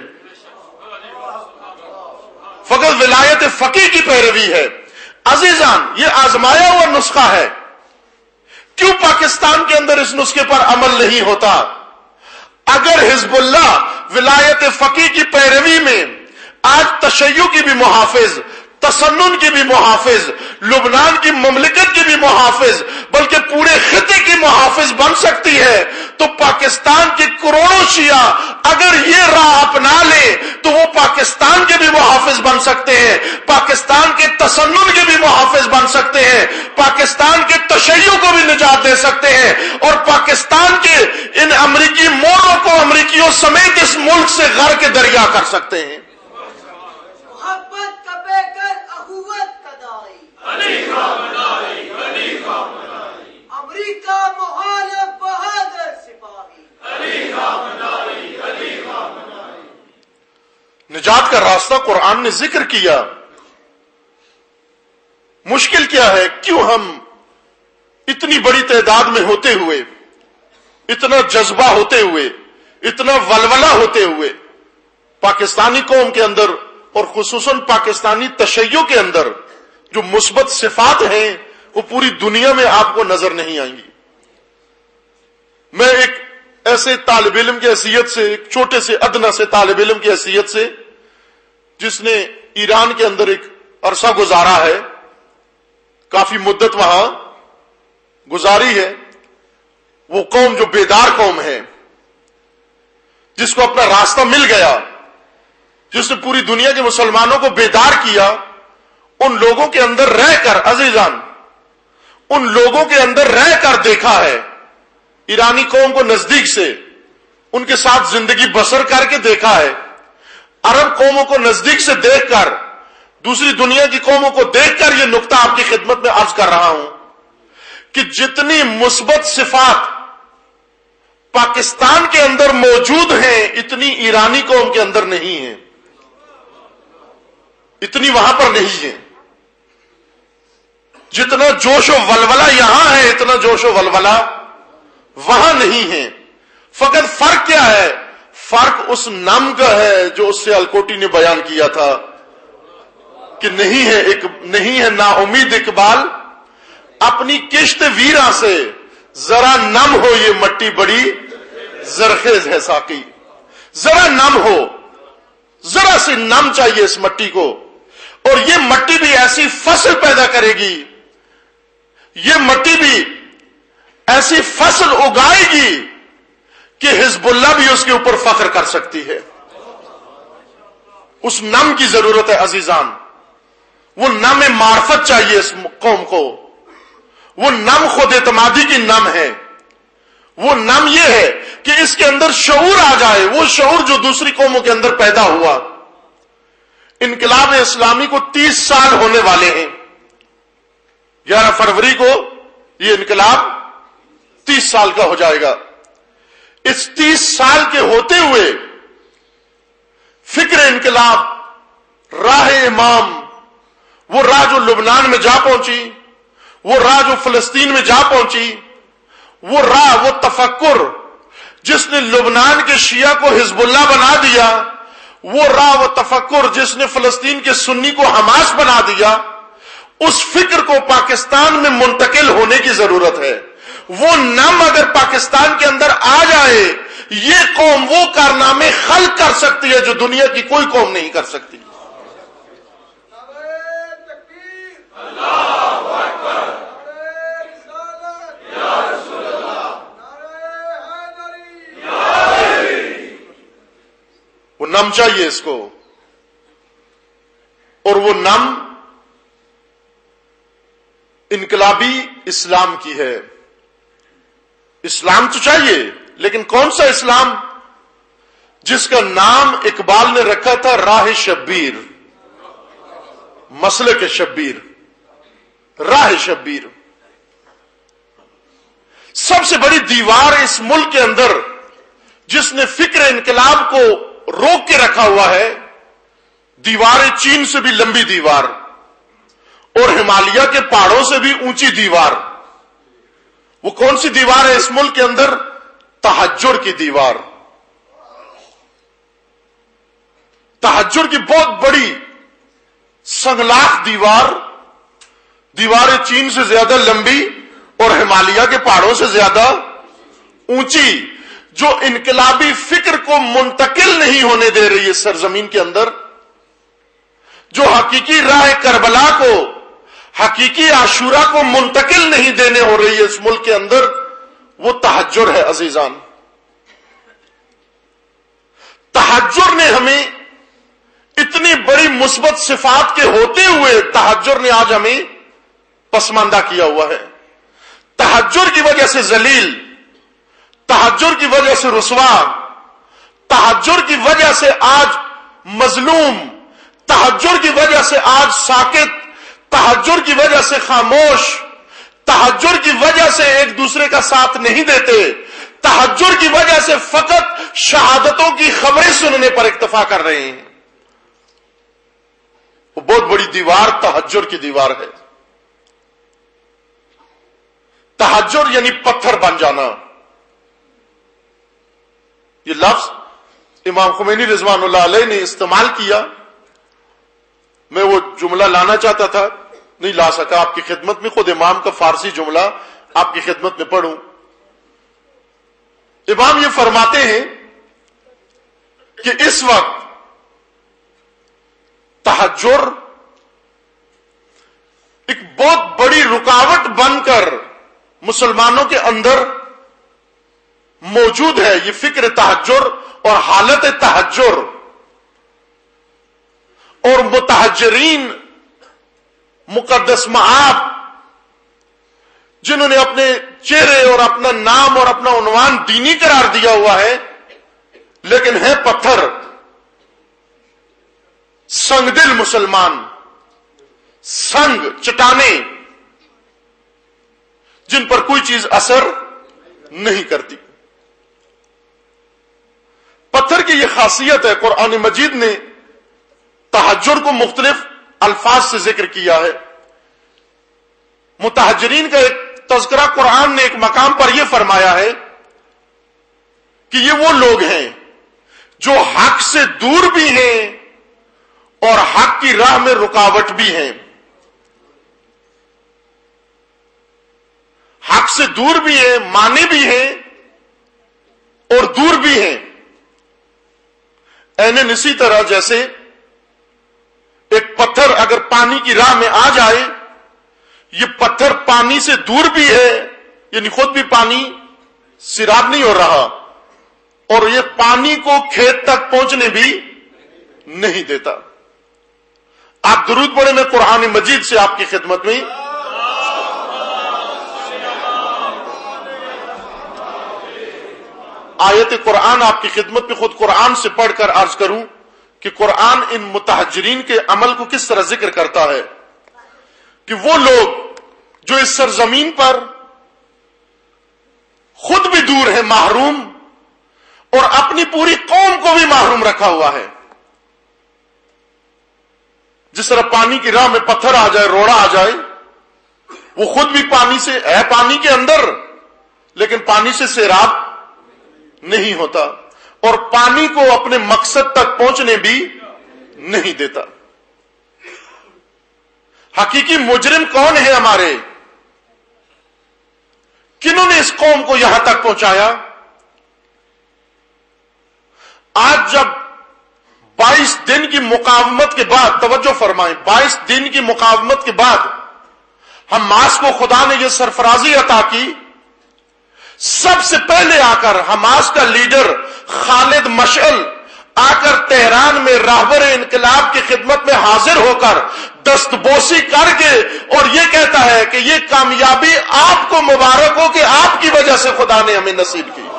فقط ولایت فقی کی پیروی ہے۔ عزیزان، یہ آزمایا ہوا نسخہ ہے، کیوں پاکستان کے اندر اس نسخے پر عمل نہیں ہوتا؟ اگر حزب اللہ ولایت فقی کی پیروی میں آج تشیع کی بھی محافظ، تسنن کی بھی محافظ، لبنان کی مملکت کی بھی محافظ، بلکہ پورے خطے کی محافظ بن سکتی ہے، تو پاکستان کے کروڑوں شیعہ اگر یہ راہ اپنا لیں تو وہ پاکستان کے بھی محافظ بن سکتے ہیں، پاکستان کے تسنن کے بھی محافظ بن سکتے ہیں، پاکستان کے تشیع کو بھی نجات دے سکتے ہیں، اور پاکستان کے ان امریکی موروں کو امریکیوں سمیت اس ملک سے غرق کے دریا کر سکتے ہیں۔ امریکہ مخالف بہادر سپاہی، نجات کا راستہ قرآن نے ذکر کیا۔ مشکل کیا ہے؟ کیوں ہم اتنی بڑی تعداد میں ہوتے ہوئے، اتنا جذبہ ہوتے ہوئے، اتنا ولولہ ہوتے ہوئے پاکستانی قوم کے اندر اور خصوصاً پاکستانی تشیع کے اندر جو مثبت صفات ہیں وہ پوری دنیا میں آپ کو نظر نہیں آئیں گی۔ میں ایک ایسے طالب علم کی حیثیت سے، ایک چھوٹے سے ادنا سے طالب علم کی حیثیت سے، جس نے ایران کے اندر ایک عرصہ گزارا ہے، کافی مدت وہاں گزاری ہے، وہ قوم جو بیدار قوم ہے، جس کو اپنا راستہ مل گیا، جس نے پوری دنیا کے مسلمانوں کو بیدار کیا، ان لوگوں کے اندر رہ کر عزیزان، ان لوگوں کے اندر رہ کر دیکھا ہے، ایرانی قوم کو نزدیک سے ان کے ساتھ زندگی بسر کر کے دیکھا ہے، عرب قوموں کو نزدیک سے دیکھ کر، دوسری دنیا کی قوموں کو دیکھ کر یہ نقطہ آپ کی خدمت میں عرض کر رہا ہوں کہ جتنی مثبت صفات پاکستان کے اندر موجود ہیں اتنی ایرانی قوم کے اندر نہیں ہیں، اتنی وہاں پر نہیں ہے۔ جتنا جوش و ولولہ یہاں ہے اتنا جوش و ولولہ وہاں نہیں ہے۔ فقط فرق کیا ہے؟ فرق اس نام کا ہے جو اس سے الکوٹی نے بیان کیا تھا کہ نہیں ہے ایک نہیں ہے نا امید اقبال، اپنی کشت ویراں سے ذرا نم ہو یہ مٹی بڑی زرخیز ہے ساقی، ذرا نم ہو، ذرا سی نم چاہیے اس مٹی کو، اور یہ مٹی بھی ایسی فصل پیدا کرے گی، یہ مٹی بھی ایسی فصل اگائے گی کہ حزب اللہ بھی اس کے اوپر فخر کر سکتی ہے۔ اس نم کی ضرورت ہے عزیزان، وہ نم معرفت چاہیے اس قوم کو، وہ نم خود اعتمادی کی نم ہے، وہ نم یہ ہے کہ اس کے اندر شعور آ جائے، وہ شعور جو دوسری قوموں کے اندر پیدا ہوا۔ انقلاب اسلامی کو تیس سال ہونے والے ہیں، گیارہ فروری کو یہ انقلاب تیس سال کا ہو جائے گا۔ اس تیس سال کے ہوتے ہوئے فکر انقلاب، راہ امام، وہ راہ جو لبنان میں جا پہنچی، وہ راہ جو فلسطین میں جا پہنچی، وہ راہ، وہ تفکر جس نے لبنان کے شیعہ کو حزب اللہ بنا دیا، وہ راہ و تفکر جس نے فلسطین کے سنی کو حماس بنا دیا، اس فکر کو پاکستان میں منتقل ہونے کی ضرورت ہے۔ وہ نم اگر پاکستان کے اندر آ جائے، یہ قوم وہ کارنامے خلق کر سکتی ہے جو دنیا کی کوئی قوم نہیں کر سکتی۔ وہ نم چاہیے اس کو، اور وہ نم انقلابی اسلام کی ہے۔ اسلام تو چاہیے، لیکن کون سا اسلام؟ جس کا نام اقبال نے رکھا تھا راہ شبیر، مسلک شبیر، راہ شبیر۔ سب سے بڑی دیوار اس ملک کے اندر جس نے فکر انقلاب کو روک کے رکھا ہوا ہے، دیوار چین سے بھی لمبی دیوار اور ہمالیہ کے پہاڑوں سے بھی اونچی دیوار، وہ کون سی دیوار ہے اس ملک کے اندر؟ تحجر کی دیوار۔ تحجر کی بہت بڑی سنگلاخ دیوار، دیوار چین سے زیادہ لمبی اور ہمالیہ کے پہاڑوں سے زیادہ اونچی، جو انقلابی فکر کو منتقل نہیں ہونے دے رہی ہے سرزمین کے اندر، جو حقیقی راہ کربلا کو، حقیقی عاشورہ کو منتقل نہیں دینے ہو رہی ہے اس ملک کے اندر، وہ تحجر ہے عزیزان۔ تحجر نے ہمیں اتنی بڑی مثبت صفات کے ہوتے ہوئے تحجر نے آج ہمیں پسماندہ کیا ہوا ہے۔ تحجر کی وجہ سے ذلیل، تحجر کی وجہ سے رسوا، تحجر کی وجہ سے آج مظلوم، تحجر کی وجہ سے آج ساکت، تحجر کی وجہ سے خاموش، تحجر کی وجہ سے ایک دوسرے کا ساتھ نہیں دیتے، تحجر کی وجہ سے فقط شہادتوں کی خبریں سننے پر اکتفا کر رہے ہیں۔ وہ بہت بڑی دیوار تحجر کی دیوار ہے۔ تحجر یعنی پتھر بن جانا۔ یہ لفظ امام خمینی رضوان اللہ علیہ نے استعمال کیا، میں وہ جملہ لانا چاہتا تھا، نہیں لا سکا، آپ کی خدمت میں خود امام کا فارسی جملہ آپ کی خدمت میں پڑھوں۔ امام یہ فرماتے ہیں کہ اس وقت تحجر ایک بہت بڑی رکاوٹ بن کر مسلمانوں کے اندر موجود ہے۔ یہ فکر تحجر اور حالت تحجر اور متحجرین مقدس مآب جنہوں نے اپنے چہرے اور اپنا نام اور اپنا عنوان دینی قرار دیا ہوا ہے، لیکن ہے پتھر، سنگ دل مسلمان، سنگ چٹانیں جن پر کوئی چیز اثر نہیں کرتی۔ پتھر کی یہ خاصیت ہے، قرآن مجید نے تحجر کو مختلف الفاظ سے ذکر کیا ہے۔ متحجرین کا ایک تذکرہ قرآن نے ایک مقام پر یہ فرمایا ہے کہ یہ وہ لوگ ہیں جو حق سے دور بھی ہیں اور حق کی راہ میں رکاوٹ بھی ہیں۔ حق سے دور بھی ہیں، مانے بھی ہیں اور دور بھی ہیں۔ اینن اسی طرح جیسے ایک پتھر اگر پانی کی راہ میں آ جائے، یہ پتھر پانی سے دور بھی ہے، یعنی خود بھی پانی سیراب نہیں ہو رہا، اور یہ پانی کو کھیت تک پہنچنے بھی نہیں دیتا۔ آپ درود پڑھیں، میں قرآن مجید سے آپ کی خدمت میں آیت قرآن آپ کی خدمت میں خود قرآن سے پڑھ کر عرض کروں کہ قرآن ان متحجرین کے عمل کو کس طرح ذکر کرتا ہے کہ وہ لوگ جو اس سرزمین پر خود بھی دور ہیں، محروم، اور اپنی پوری قوم کو بھی محروم رکھا ہوا ہے۔ جس طرح پانی کی راہ میں پتھر آ جائے، روڑا آ جائے، وہ خود بھی پانی سے ہے، پانی کے اندر، لیکن پانی سے سیراب نہیں ہوتا اور پانی کو اپنے مقصد تک پہنچنے بھی نہیں دیتا۔ حقیقی مجرم کون ہے ہمارے؟ کنہوں نے اس قوم کو یہاں تک پہنچایا؟ آج جب بائیس دن کی مقاومت کے بعد، توجہ فرمائیں، بائیس دن کی مقاومت کے بعد حماس کو خدا نے یہ سرفرازی عطا کی، سب سے پہلے آ کر حماس کا لیڈر خالد مشعل آ کر تہران میں راہبر انقلاب کی خدمت میں حاضر ہو کر دستبوسی کر کے اور یہ کہتا ہے کہ یہ کامیابی آپ کو مبارک ہو کہ آپ کی وجہ سے خدا نے ہمیں نصیب کی۔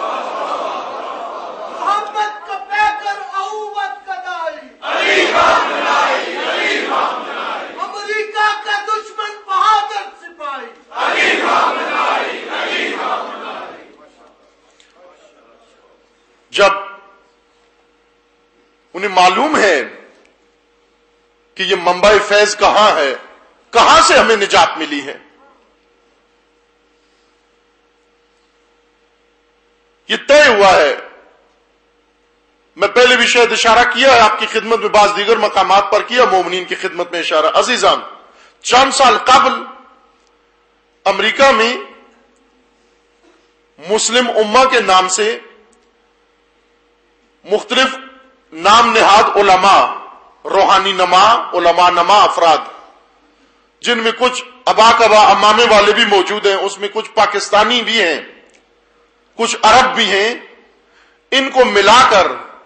امریکہ کا دشمن بہادر سپاہی، جب انہیں معلوم ہے کہ یہ منبع فیض کہاں ہے، کہاں سے ہمیں نجات ملی ہے، یہ طے ہوا ہے. میں پہلے بھی شاید اشارہ کیا ہے آپ کی خدمت میں، بعض دیگر مقامات پر کیا، مومنین کی خدمت میں اشارہ. عزیزان، چند سال قبل امریکہ میں مسلم امہ کے نام سے مختلف نام نہاد علماء، روحانی نما، علماء نما افراد، جن میں کچھ ابا کبا امامے والے بھی موجود ہیں، اس میں کچھ پاکستانی بھی ہیں، کچھ عرب بھی ہیں، ان کو ملا کر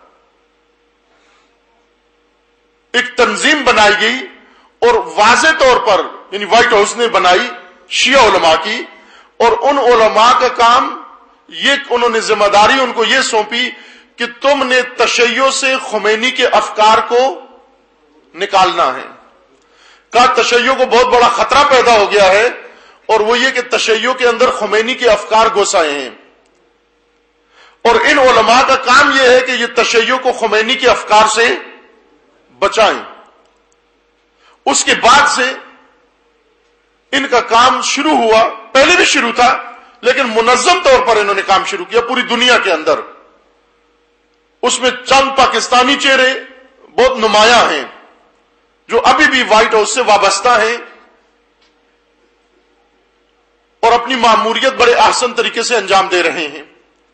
ایک تنظیم بنائی گئی اور واضح طور پر یعنی وائٹ ہاؤس نے بنائی شیعہ علماء کی، اور ان علماء کا کام یہ، انہوں نے ذمہ داری ان کو یہ سونپی کہ تم نے تشیع سے خمینی کے افکار کو نکالنا ہے. کہا تشیع کو بہت بڑا خطرہ پیدا ہو گیا ہے، اور وہ یہ کہ تشیع کے اندر خمینی کے افکار گھس آئے ہیں، اور ان علماء کا کام یہ ہے کہ یہ تشیع کو خمینی کے افکار سے بچائیں. اس کے بعد سے ان کا کام شروع ہوا، پہلے بھی شروع تھا لیکن منظم طور پر انہوں نے کام شروع کیا پوری دنیا کے اندر. اس میں چند پاکستانی چہرے بہت نمایاں ہیں جو ابھی بھی وائٹ ہاؤس سے وابستہ ہیں اور اپنی ماموریت بڑے احسن طریقے سے انجام دے رہے ہیں.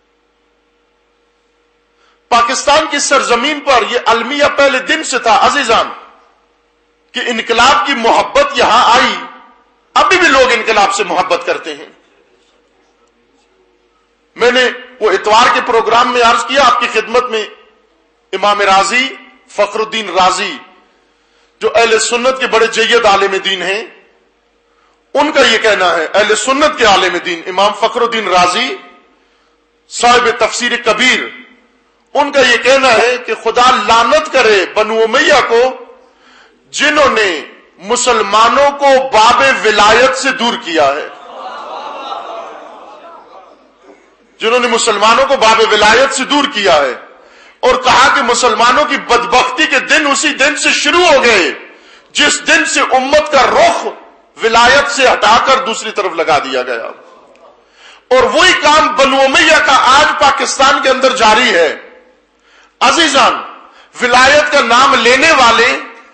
پاکستان کی سرزمین پر یہ المیہ پہلے دن سے تھا عزیزان کہ انقلاب کی محبت یہاں آئی. ابھی بھی لوگ انقلاب سے محبت کرتے ہیں. میں نے وہ اتوار کے پروگرام میں عرض کیا آپ کی خدمت میں، امام رازی، فخر الدین رازی جو اہل سنت کے بڑے جید عالم دین ہیں، ان کا یہ کہنا ہے، اہل سنت کے عالم دین امام فخر الدین رازی صاحب تفسیر کبیر، ان کا یہ کہنا ہے کہ خدا لعنت کرے بنو امیہ کو جنہوں نے مسلمانوں کو باب ولایت سے دور کیا ہے، جنہوں نے مسلمانوں کو باب ولایت سے دور کیا ہے، اور کہا کہ مسلمانوں کی بدبختی کے دن اسی دن سے شروع ہو گئے جس دن سے امت کا رخ ولایت سے ہٹا کر دوسری طرف لگا دیا گیا. اور وہی کام بنو امیہ کا آج پاکستان کے اندر جاری ہے. عزیزان، ولایت کا نام لینے والے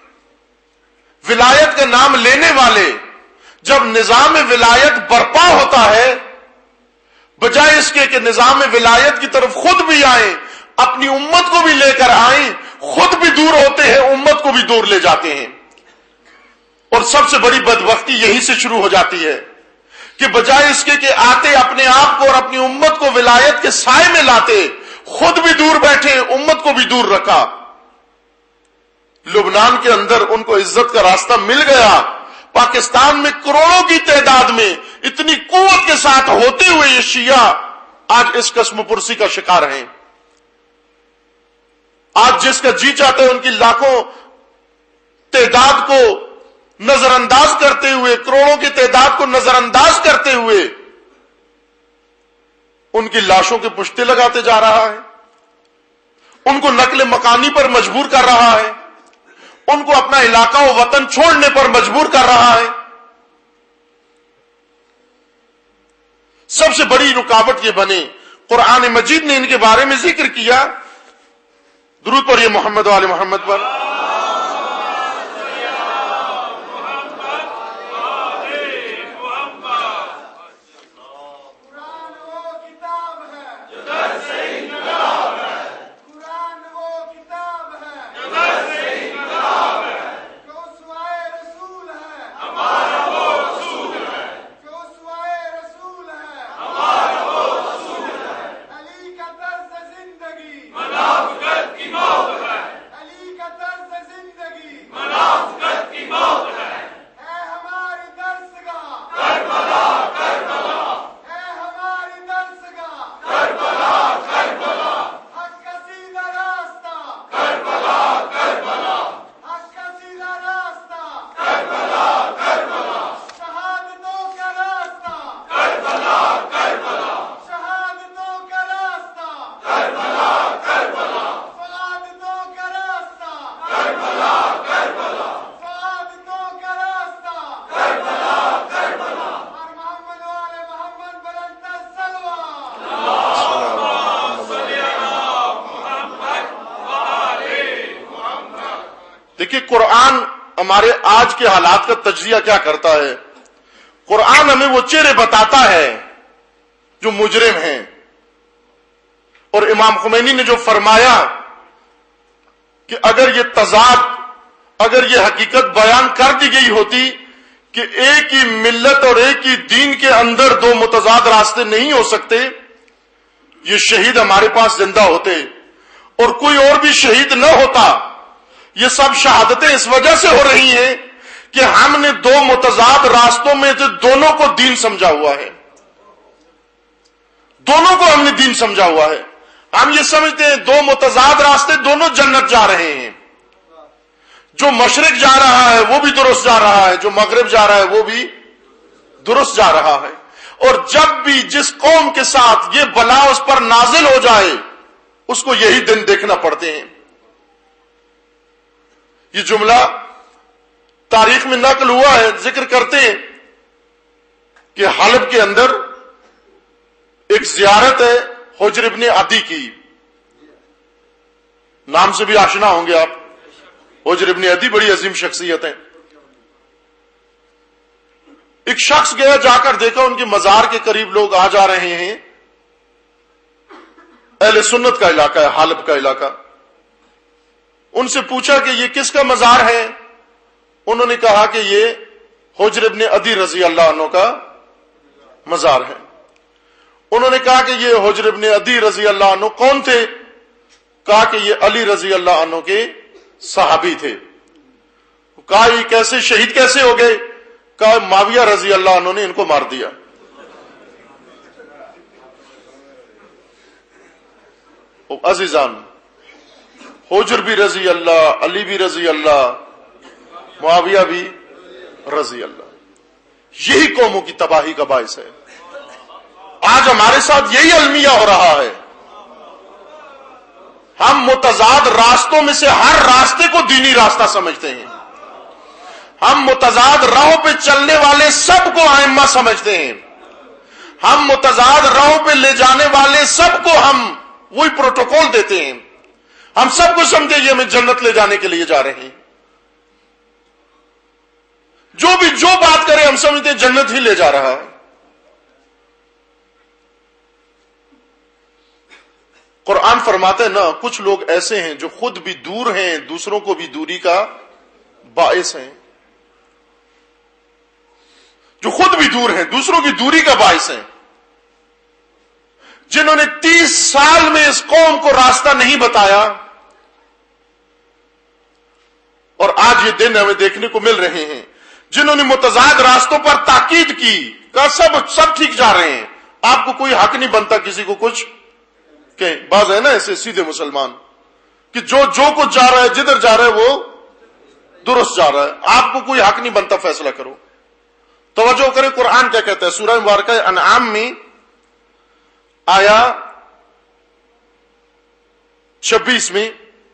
ولایت کا نام لینے والے جب نظام ولایت برپا ہوتا ہے، بجائے اس کے کہ نظام ولایت کی طرف خود بھی آئیں، اپنی امت کو بھی لے کر آئیں، خود بھی دور ہوتے ہیں، امت کو بھی دور لے جاتے ہیں. اور سب سے بڑی بدبختی یہی سے شروع ہو جاتی ہے کہ بجائے اس کے کہ آتے اپنے آپ کو اور اپنی امت کو ولایت کے سائے میں لاتے، خود بھی دور بیٹھے، امت کو بھی دور رکھا. لبنان کے اندر ان کو عزت کا راستہ مل گیا، پاکستان میں کروڑوں کی تعداد میں اتنی قوت کے ساتھ ہوتے ہوئے یہ شیعہ آج اس قسم پرسی کا شکار ہیں. آج جس کا جی چاہتا ہے ان کی لاکھوں تعداد کو نظر انداز کرتے ہوئے، کروڑوں کی تعداد کو نظر انداز کرتے ہوئے ان کی لاشوں کے پشتے لگاتے جا رہا ہے، ان کو نقل مکانی پر مجبور کر رہا ہے، ان کو اپنا علاقہ و وطن چھوڑنے پر مجبور کر رہا ہے. سب سے بڑی رکاوٹ یہ بنے. قرآن مجید نے ان کے بارے میں ذکر کیا، درود پڑھیے محمد و آل محمد پر. علی کا طرز دیکھیے قرآن ہمارے آج کے حالات کا تجزیہ کیا کرتا ہے. قرآن ہمیں وہ چہرے بتاتا ہے جو مجرم ہیں. اور امام خمینی نے جو فرمایا کہ اگر یہ تضاد، اگر یہ حقیقت بیان کر دی گئی ہوتی کہ ایک ہی ملت اور ایک ہی دین کے اندر دو متضاد راستے نہیں ہو سکتے، یہ شہید ہمارے پاس زندہ ہوتے اور کوئی اور بھی شہید نہ ہوتا. یہ سب شہادتیں اس وجہ سے ہو رہی ہیں کہ ہم نے دو متضاد راستوں میں سے دونوں کو دین سمجھا ہوا ہے. دونوں کو ہم نے دین سمجھا ہوا ہے. ہم یہ سمجھتے ہیں دو متضاد راستے دونوں جنت جا رہے ہیں. جو مشرق جا رہا ہے وہ بھی درست جا رہا ہے، جو مغرب جا رہا ہے وہ بھی درست جا رہا ہے. اور جب بھی جس قوم کے ساتھ یہ بلا اس پر نازل ہو جائے اس کو یہی دن دیکھنا پڑتے ہیں. یہ جملہ تاریخ میں نقل ہوا ہے، ذکر کرتے ہیں کہ حلب کے اندر ایک زیارت ہے حجر ابن عدی کی. نام سے بھی آشنا ہوں گے آپ. حجر ابن عدی بڑی عظیم شخصیت ہیں. ایک شخص گیا، جا کر دیکھا ان کے مزار کے قریب لوگ آ جا رہے ہیں. اہل سنت کا علاقہ ہے، حلب کا علاقہ. ان سے پوچھا کہ یہ کس کا مزار ہے؟ انہوں نے کہا کہ یہ حجر ابن عدی رضی اللہ عنہ کا مزار ہے. انہوں نے کہا کہ یہ حجر ابن عدی رضی اللہ عنہ کون تھے؟ کہا کہ یہ علی رضی اللہ عنہ کے صحابی تھے. کہا یہ کیسے شہید کیسے ہو گئے؟ کہا معاویہ رضی اللہ عنہ نے ان کو مار دیا. عزیزان، حجر بھی رضی اللہ، علی بھی رضی اللہ، معاویہ بھی رضی اللہ. یہی قوموں کی تباہی کا باعث ہے. آج ہمارے ساتھ یہی المیہ ہو رہا ہے. ہم متضاد راستوں میں سے ہر راستے کو دینی راستہ سمجھتے ہیں. ہم متضاد راہوں پہ چلنے والے سب کو ائمہ سمجھتے ہیں. ہم متضاد راہوں پہ لے جانے والے سب کو ہم وہی پروٹوکول دیتے ہیں. ہم سب کو سمجھے یہ ہمیں جنت لے جانے کے لیے جا رہے ہیں. جو بھی جو بات کرے ہم سمجھتے ہیں جنت ہی لے جا رہا ہے. قرآن فرماتا ہے نا، کچھ لوگ ایسے ہیں جو خود بھی دور ہیں، دوسروں کو بھی دوری کا باعث ہیں. جو خود بھی دور ہیں، دوسروں کی دوری کا باعث ہیں. جنہوں نے تیس سال میں اس قوم کو راستہ نہیں بتایا، اور آج یہ دن ہمیں دیکھنے کو مل رہے ہیں. جنہوں نے متضاد راستوں پر تاکید کی، کہا سب سب ٹھیک جا رہے ہیں، آپ کو کوئی حق نہیں بنتا کسی کو کچھ کہ بعض ہے نا ایسے سیدھے مسلمان کہ جو جو کچھ جا رہا ہے، جدھر جا رہا ہے وہ درست جا رہا ہے، آپ کو کوئی حق نہیں بنتا فیصلہ کرو. توجہ کریں قرآن کیا کہتا ہے. سورہ مبارکہ انعام میں آیا چھبیس میں،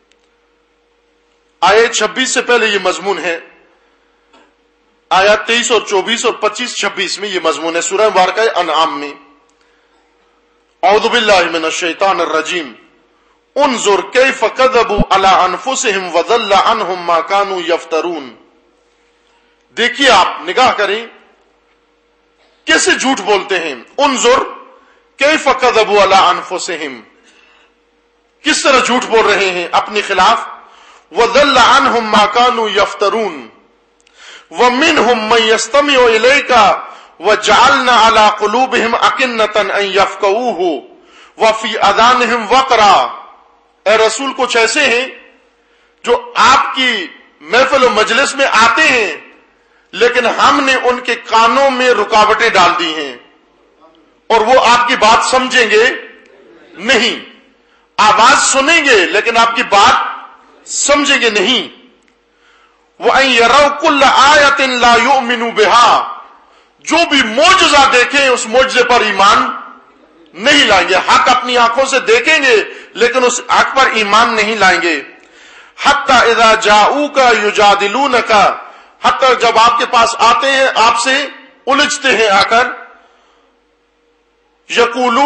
آئے چھبیس سے پہلے یہ مضمون ہے. آیا تیئیس اور چوبیس اور پچیس چھبیس میں یہ مضمون ہے. سورہ مبارکہ انعام میں اعوذ باللہ من الشیطان الرجیم انظر کیف کذبوا علی انفسہم وضل عنہم ما کانوا یفترون. دیکھیے آپ نگاہ کریں کیسے جھوٹ بولتے ہیں. انظر کیف کذبوا علی انفسہم، کس طرح جھوٹ بول رہے ہیں اپنے خلاف. وضل عنہم ما کانوا یفترون ومنہم من یستمع الیک وجعلنا علی قلوبہم اکنۃ ان یفقہوہ وفی اذانہم وقرا. اے رسول کچھ ایسے ہیں جو آپ کی محفل و مجلس میں آتے ہیں لیکن ہم نے ان کے کانوں میں رکاوٹیں ڈال دی ہیں اور وہ آپ کی بات سمجھیں گے نہیں. آواز سنیں گے لیکن آپ کی بات سمجھیں گے نہیں. وَأَن يَرَوْا كُلَّ آيَةٍ لَا يُؤْمِنُوا بِهَا، جو بھی معجزہ دیکھیں اس معجزے پر ایمان نہیں لائیں گے. حق اپنی آنکھوں سے دیکھیں گے لیکن اس حق پر ایمان نہیں لائیں گے. حتی اذا جاؤوک یجادلونک، حتی جب آپ کے پاس آتے ہیں آپ سے الجھتے ہیں آ کر.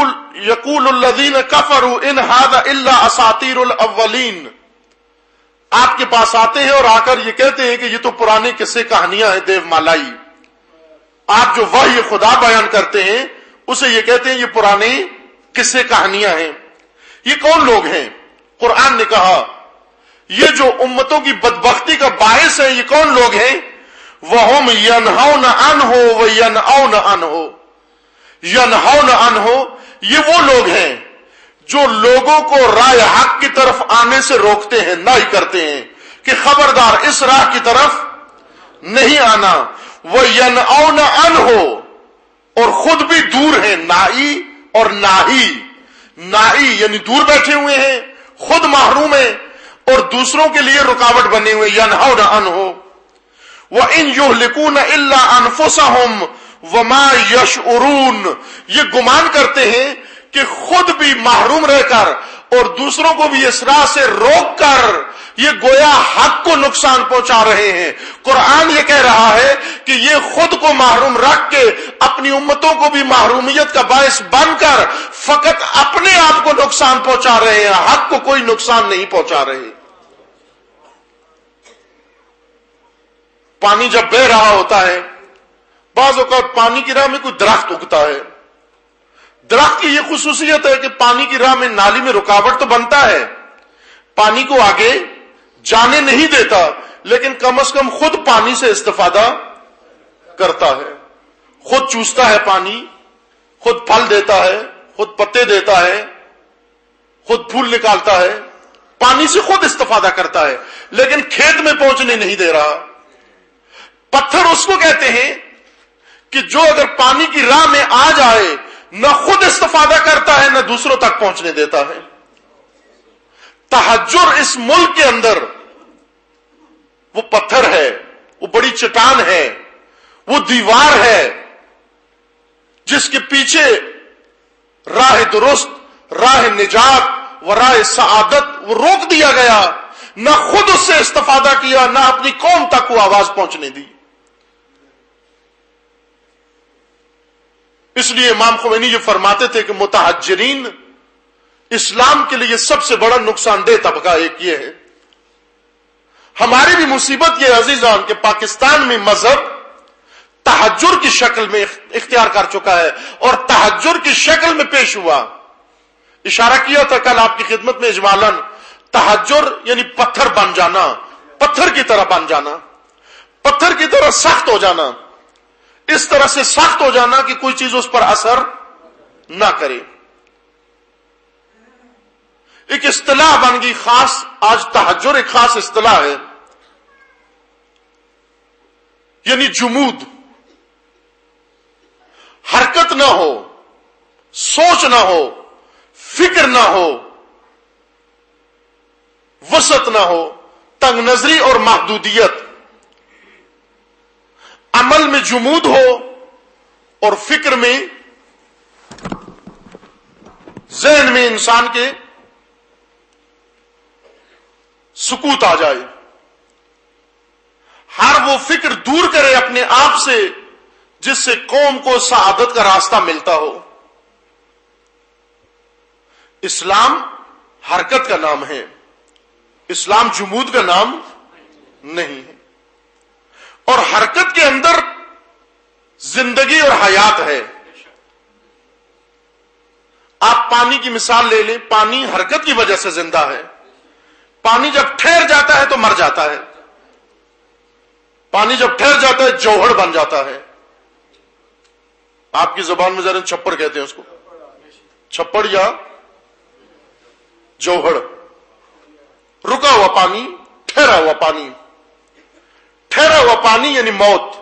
یقول الذین کفروا ان ھذا الا اساطیر الاولین، آپ کے پاس آتے ہیں اور آ کر یہ کہتے ہیں کہ یہ تو پرانے قصے کہانیاں ہیں دیو مالائی. آپ جو وحی خدا بیان کرتے ہیں اسے یہ کہتے ہیں یہ پرانے قصے کہانیاں ہیں. یہ کون لوگ ہیں؟ قرآن نے کہا یہ جو امتوں کی بدبختی کا باعث ہے یہ کون لوگ ہیں؟ وَهُمْ يَنْهَوْنَ عَنْهُ وَيَنْأَوْنَ عَنْهُ. يَنْهَوْنَ عَنْهُ یہ وہ لوگ ہیں جو لوگوں کو راہ حق کی طرف آنے سے روکتے ہیں، نہی کرتے ہیں کہ خبردار اس راہ کی طرف نہیں آنا. وَيَنْأَوْنَ عَنْهُ اور خود بھی دور ہیں، نائی اور ناہی. نائی یعنی دور بیٹھے ہوئے ہیں، خود محروم ہیں اور دوسروں کے لیے رکاوٹ بنے ہوئے. يَنْهَوْنَ عَنْهُ وَإِنْ يُهْلِكُونَ إِلَّا أَنفُسَهُمْ وَمَا يَشْعُرُونَ یہ گمان کرتے ہیں کہ خود بھی محروم رہ کر اور دوسروں کو بھی اس راہ سے روک کر یہ گویا حق کو نقصان پہنچا رہے ہیں. قرآن یہ کہہ رہا ہے کہ یہ خود کو محروم رکھ کے اپنی امتوں کو بھی محرومیت کا باعث بن کر فقط اپنے آپ کو نقصان پہنچا رہے ہیں، حق کو کوئی نقصان نہیں پہنچا رہے. پانی جب بہ رہا ہوتا ہے بعض اوقات پانی کی راہ میں کوئی درخت اگتا ہے. درخت کی یہ خصوصیت ہے کہ پانی کی راہ میں نالی میں رکاوٹ تو بنتا ہے، پانی کو آگے جانے نہیں دیتا، لیکن کم از کم خود پانی سے استفادہ کرتا ہے، خود چوستا ہے پانی، خود پھل دیتا ہے، خود پتے دیتا ہے، خود پھول نکالتا ہے، پانی سے خود استفادہ کرتا ہے، لیکن کھیت میں پہنچنے نہیں دے رہا. پتھر اس کو کہتے ہیں کہ جو اگر پانی کی راہ میں آ جائے نہ خود استفادہ کرتا ہے نہ دوسروں تک پہنچنے دیتا ہے. تحجر اس ملک کے اندر وہ پتھر ہے، وہ بڑی چٹان ہے، وہ دیوار ہے جس کے پیچھے راہ درست، راہ نجات و راہ سعادت وہ روک دیا گیا، نہ خود اس سے استفادہ کیا نہ اپنی قوم تک وہ آواز پہنچنے دی. اس لیے امام خمینی یہ فرماتے تھے کہ متحجرین اسلام کے لیے سب سے بڑا نقصان دہ طبقہ ایک یہ ہے. ہماری بھی مصیبت یہ عزیزان کہ پاکستان میں مذہب تحجر کی شکل میں اختیار کر چکا ہے اور تحجر کی شکل میں پیش ہوا. اشارہ کیا تھا کل آپ کی خدمت میں اجمالاً، تحجر یعنی پتھر بن جانا، پتھر کی طرح بن جانا، پتھر کی طرح سخت ہو جانا، اس طرح سے سخت ہو جانا کہ کوئی چیز اس پر اثر نہ کرے. ایک اصطلاح بن گئی خاص، آج تحجر ایک خاص اصطلاح ہے، یعنی جمود، حرکت نہ ہو، سوچ نہ ہو، فکر نہ ہو، وسعت نہ ہو، تنگ نظری اور محدودیت. عمل میں جمود ہو اور فکر میں، ذہن میں انسان کے سکوت آ جائے، ہر وہ فکر دور کرے اپنے آپ سے جس سے قوم کو سعادت کا راستہ ملتا ہو. اسلام حرکت کا نام ہے، اسلام جمود کا نام نہیں ہے. اور حرکت کے اندر زندگی اور حیات ہے. آپ پانی کی مثال لے لیں، پانی حرکت کی وجہ سے زندہ ہے. پانی جب ٹھہر جاتا ہے تو مر جاتا ہے. پانی جب ٹھہر جاتا ہے جوہر بن جاتا ہے. آپ کی زبان میں ذرا چھپڑ کہتے ہیں اس کو، چھپڑ یا جوہر. رکا ہوا پانی، ٹھہرا ہوا پانی. ٹھہرا ہوا پانی یعنی موت.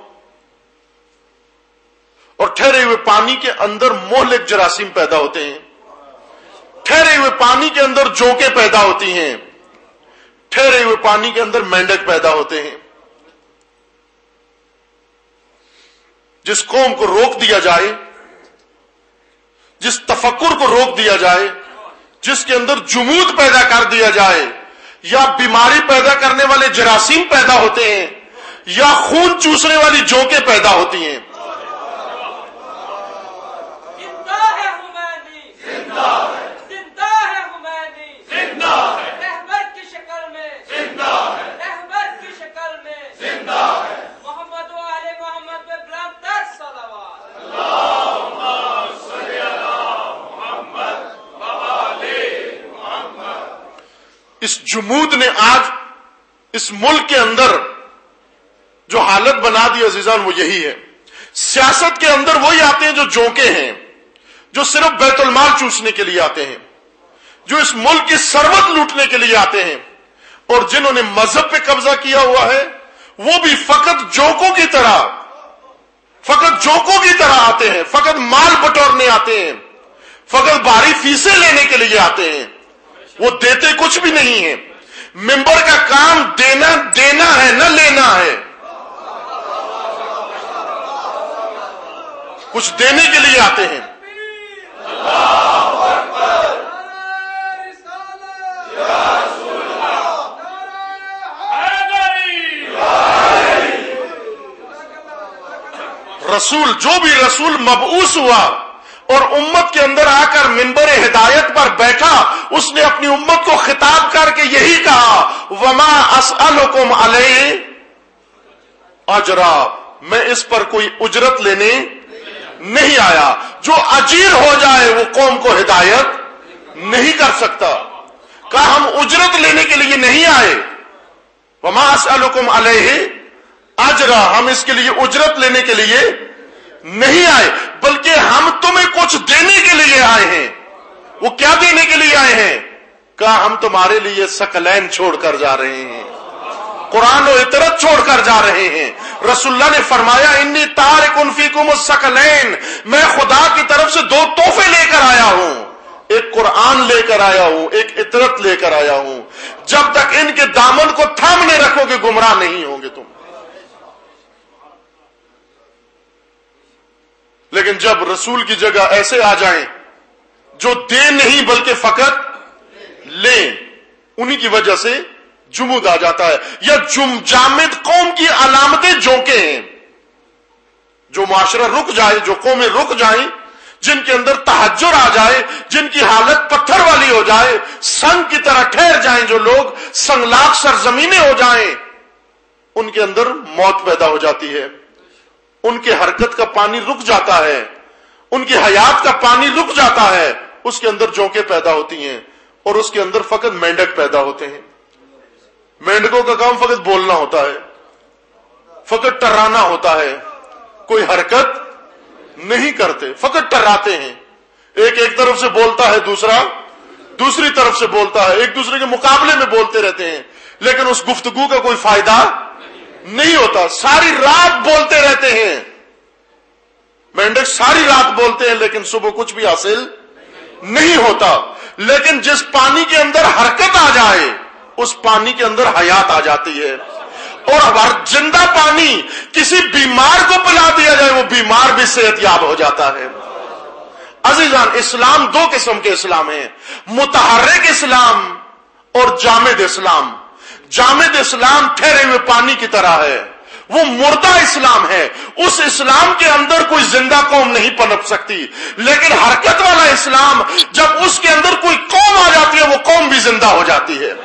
اور ٹھہرے ہوئے پانی کے اندر مہلک جراثیم پیدا ہوتے ہیں. ٹھہرے ہوئے پانی کے اندر جوکیں پیدا ہوتی ہیں. ٹھہرے ہوئے پانی کے اندر مینڈک پیدا ہوتے ہیں. جس قوم کو روک دیا جائے، جس تفکر کو روک دیا جائے، جس کے اندر جمود پیدا کر دیا جائے، یا بیماری پیدا کرنے والے جراثیم پیدا ہوتے ہیں، یا خون چوسنے والی جوکیں پیدا ہوتی ہیں. زندہ ہے خمینی، زندہ ہے، زندہ ہے خمینی، زندہ ہے، رحمت کی شکل میں زندہ جمود نے آج اس ملک کے اندر جو حالت بنا دی عزیزان وہ یہی ہے. سیاست کے اندر وہی آتے ہیں جو جونکے ہیں, جو صرف بیت المال چوسنے کے لیے آتے ہیں, جو اس ملک کی ثروت لوٹنے کے لیے آتے ہیں, اور جنہوں نے مذہب پہ قبضہ کیا ہوا ہے وہ بھی فقط جوکوں کی طرح فقط جوکوں کی طرح آتے ہیں, فقط مال بٹورنے آتے ہیں, فقط بھاری فیسیں لینے کے لیے آتے ہیں. وہ دیتے کچھ بھی نہیں ہیں. ممبر کا کام دینا دینا ہے نہ لینا ہے. کچھ دینے کے لیے آتے ہیں. رسول جو بھی رسول مبعوث ہوا اور امت کے اندر آ کر منبر ہدایت پر بیٹھا, اس نے اپنی امت کو خطاب کر کے یہی کہا وما اسألکم علیہ اجرا, میں اس پر کوئی اجرت لینے نہیں آیا. جو اجیر ہو جائے وہ قوم کو ہدایت نہیں کر سکتا. کہا ہم اجرت لینے کے لیے نہیں آئے. وما اسألکم علیہ اجرا, ہم اس کے لیے اجرت لینے کے لیے نہیں آئے, بلکہ ہم تمہیں کچھ دینے کے لیے آئے ہیں. وہ کیا دینے کے لیے آئے ہیں؟ کہا ہم تمہارے لیے ثقلین چھوڑ کر جا رہے ہیں, قرآن و اطرت چھوڑ کر جا رہے ہیں. رسول اللہ نے فرمایا انی تارک فیکم الثقلین, میں خدا کی طرف سے دو تحفے لے کر آیا ہوں, ایک قرآن لے کر آیا ہوں, ایک اطرت لے کر آیا ہوں. جب تک ان کے دامن کو تھامنے رکھو گے گمراہ نہیں ہوں گے تم. لیکن جب رسول کی جگہ ایسے آ جائیں جو دے نہیں بلکہ فقط لیں, انہی کی وجہ سے جمود آ جاتا ہے. یا جم جامد قوم کی علامتیں جوکے ہیں. جو معاشرہ رک جائے, جو قومیں رک جائیں, جن کے اندر تحجر آ جائے, جن کی حالت پتھر والی ہو جائے, سنگ کی طرح ٹھہر جائیں, جو لوگ سنگلاخ سرزمینیں ہو جائیں, ان کے اندر موت پیدا ہو جاتی ہے. ان کے حرکت کا پانی رک جاتا ہے, ان کی حیات کا پانی رک جاتا ہے. اس کے اندر جوکیں پیدا ہوتی ہیں اور اس کے اندر فقط مینڈک پیدا ہوتے ہیں. مینڈکوں کا کام فقط بولنا ہوتا ہے, فقط ٹرانا ہوتا ہے, کوئی حرکت نہیں کرتے, فقط ٹراتے ہیں. ایک ایک طرف سے بولتا ہے, دوسرا دوسری طرف سے بولتا ہے, ایک دوسرے کے مقابلے میں بولتے رہتے ہیں, لیکن اس گفتگو کا کوئی فائدہ نہیں ہوتا. ساری رات بولتے رہتے ہیں. مینڈک ساری رات بولتے ہیں لیکن صبح کچھ بھی حاصل نہیں ہوتا. لیکن جس پانی کے اندر حرکت آ جائے اس پانی کے اندر حیات آ جاتی ہے. اور ہر زندہ پانی کسی بیمار کو پلا دیا جائے وہ بیمار بھی صحت یاب ہو جاتا ہے. عزیزان, اسلام دو قسم کے اسلام ہیں, متحرک اسلام اور جامد اسلام. جامد اسلام ٹھہرے ہوئے پانی کی طرح ہے, وہ مردہ اسلام ہے. اس اسلام کے اندر کوئی زندہ قوم نہیں پنپ سکتی. لیکن حرکت والا اسلام جب اس کے اندر کوئی قوم آ جاتی ہے وہ قوم بھی زندہ ہو جاتی ہے.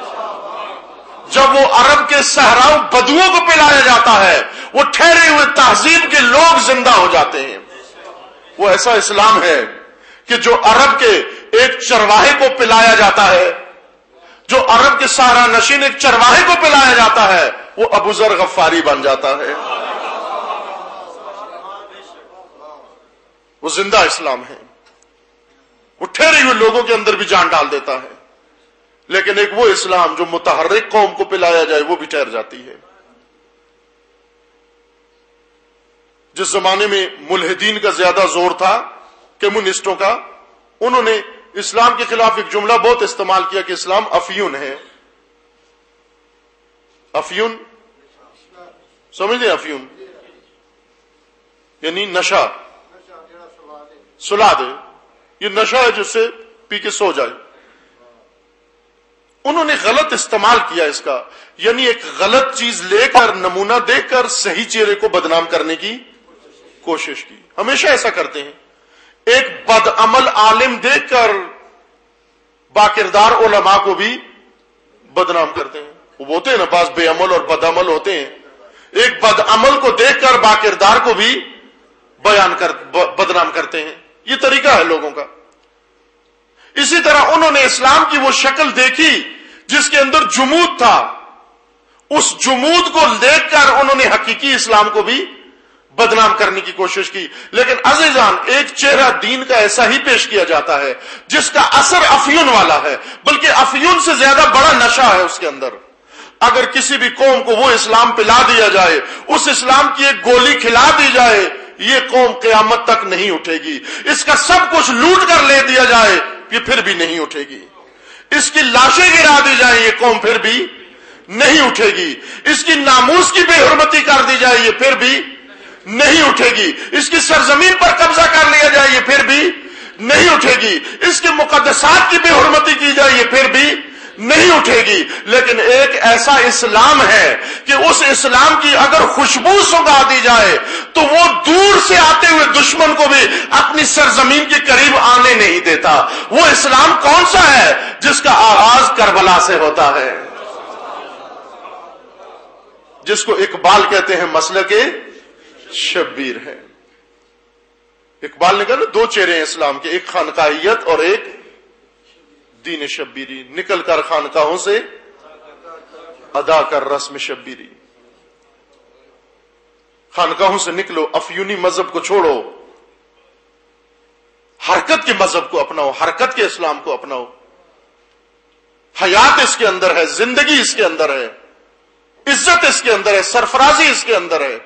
جب وہ عرب کے صحراؤ بدوؤں کو پلایا جاتا ہے وہ ٹھہرے ہوئے تہذیب کے لوگ زندہ ہو جاتے ہیں. وہ ایسا اسلام ہے کہ جو عرب کے ایک چرواہے کو پلایا جاتا ہے, جو عرب کے صحرا نشین ایک چرواہے کو پلایا جاتا ہے وہ ابو ذر غفاری بن جاتا ہے. وہ زندہ اسلام ہے, وہ ٹھہرے ہوئے لوگوں کے اندر بھی جان ڈال دیتا ہے. لیکن ایک وہ اسلام جو متحرک قوم کو پلایا جائے وہ بھی ٹھہر جاتی ہے. جس زمانے میں ملحدین کا زیادہ زور تھا, کمیونسٹوں کا, انہوں نے اسلام کے خلاف ایک جملہ بہت استعمال کیا کہ اسلام افیون ہے. افیون سمجھ لیں, افیون یعنی نشہ, سلا دے, یہ نشہ ہے جس سے پی کے سو جائے. انہوں نے غلط استعمال کیا اس کا, یعنی ایک غلط چیز لے کر, نمونہ دیکھ کر صحیح چہرے کو بدنام کرنے کی کوشش کی. ہمیشہ ایسا کرتے ہیں. ایک بد عمل عالم دیکھ کر باکردار علماء کو بھی بدنام کرتے ہیں. وہ ہوتے ہیں نا بعض بے عمل اور بد عمل ہوتے ہیں. ایک بد عمل کو دیکھ کر باکردار کو بھی بیان کر بدنام کرتے ہیں. یہ طریقہ ہے لوگوں کا. اسی طرح انہوں نے اسلام کی وہ شکل دیکھی جس کے اندر جمود تھا، اس جمود کو دیکھ کر انہوں نے حقیقی اسلام کو بھی بدنام کرنے کی کوشش کی. لیکن عزیزان، ایک چہرہ دین کا ایسا ہی پیش کیا جاتا ہے جس کا اثر افیون والا ہے، بلکہ افیون سے زیادہ بڑا نشہ ہے اس کے اندر. اگر کسی بھی قوم کو وہ اسلام پلا دیا جائے، اس اسلام کی ایک گولی کھلا دی جائے، یہ قوم قیامت تک نہیں اٹھے گی. اس کا سب کچھ لوٹ کر لے دیا جائے، یہ پھر بھی نہیں اٹھے گی. اس کی لاشیں گرا دی جائیں، یہ قوم پھر بھی نہیں اٹھے گی. اس کی ناموس کی بے حرمتی کر دی جائے، یہ پھر بھی نہیں اٹھے گی. اس کی سرزمین پر قبضہ کر لیا جائے، یہ پھر بھی نہیں اٹھے گی. اس کے مقدسات کی بے حرمتی کی جائے، یہ پھر بھی نہیں اٹھے گی. لیکن ایک ایسا اسلام ہے کہ اس اسلام کی اگر خوشبو سنگا دی جائے تو وہ دور سے آتے ہوئے دشمن کو بھی اپنی سرزمین کے قریب آنے نہیں دیتا. وہ اسلام کون سا ہے؟ جس کا آغاز کربلا سے ہوتا ہے، جس کو اقبال کہتے ہیں مسلک شبیر ہے. اقبال نے کہا نا دو چہرے ہیں اسلام کے، ایک خانقاہیت اور ایک دین شبیری. نکل کر خانقاہوں سے ادا کر رسم شبیری. خانقاہوں سے نکلو، افیونی مذہب کو چھوڑو، حرکت کے مذہب کو اپناؤ، حرکت کے اسلام کو اپناؤ. حیات اس کے اندر ہے، زندگی اس کے اندر ہے، عزت اس کے اندر ہے، سرفرازی اس کے اندر ہے.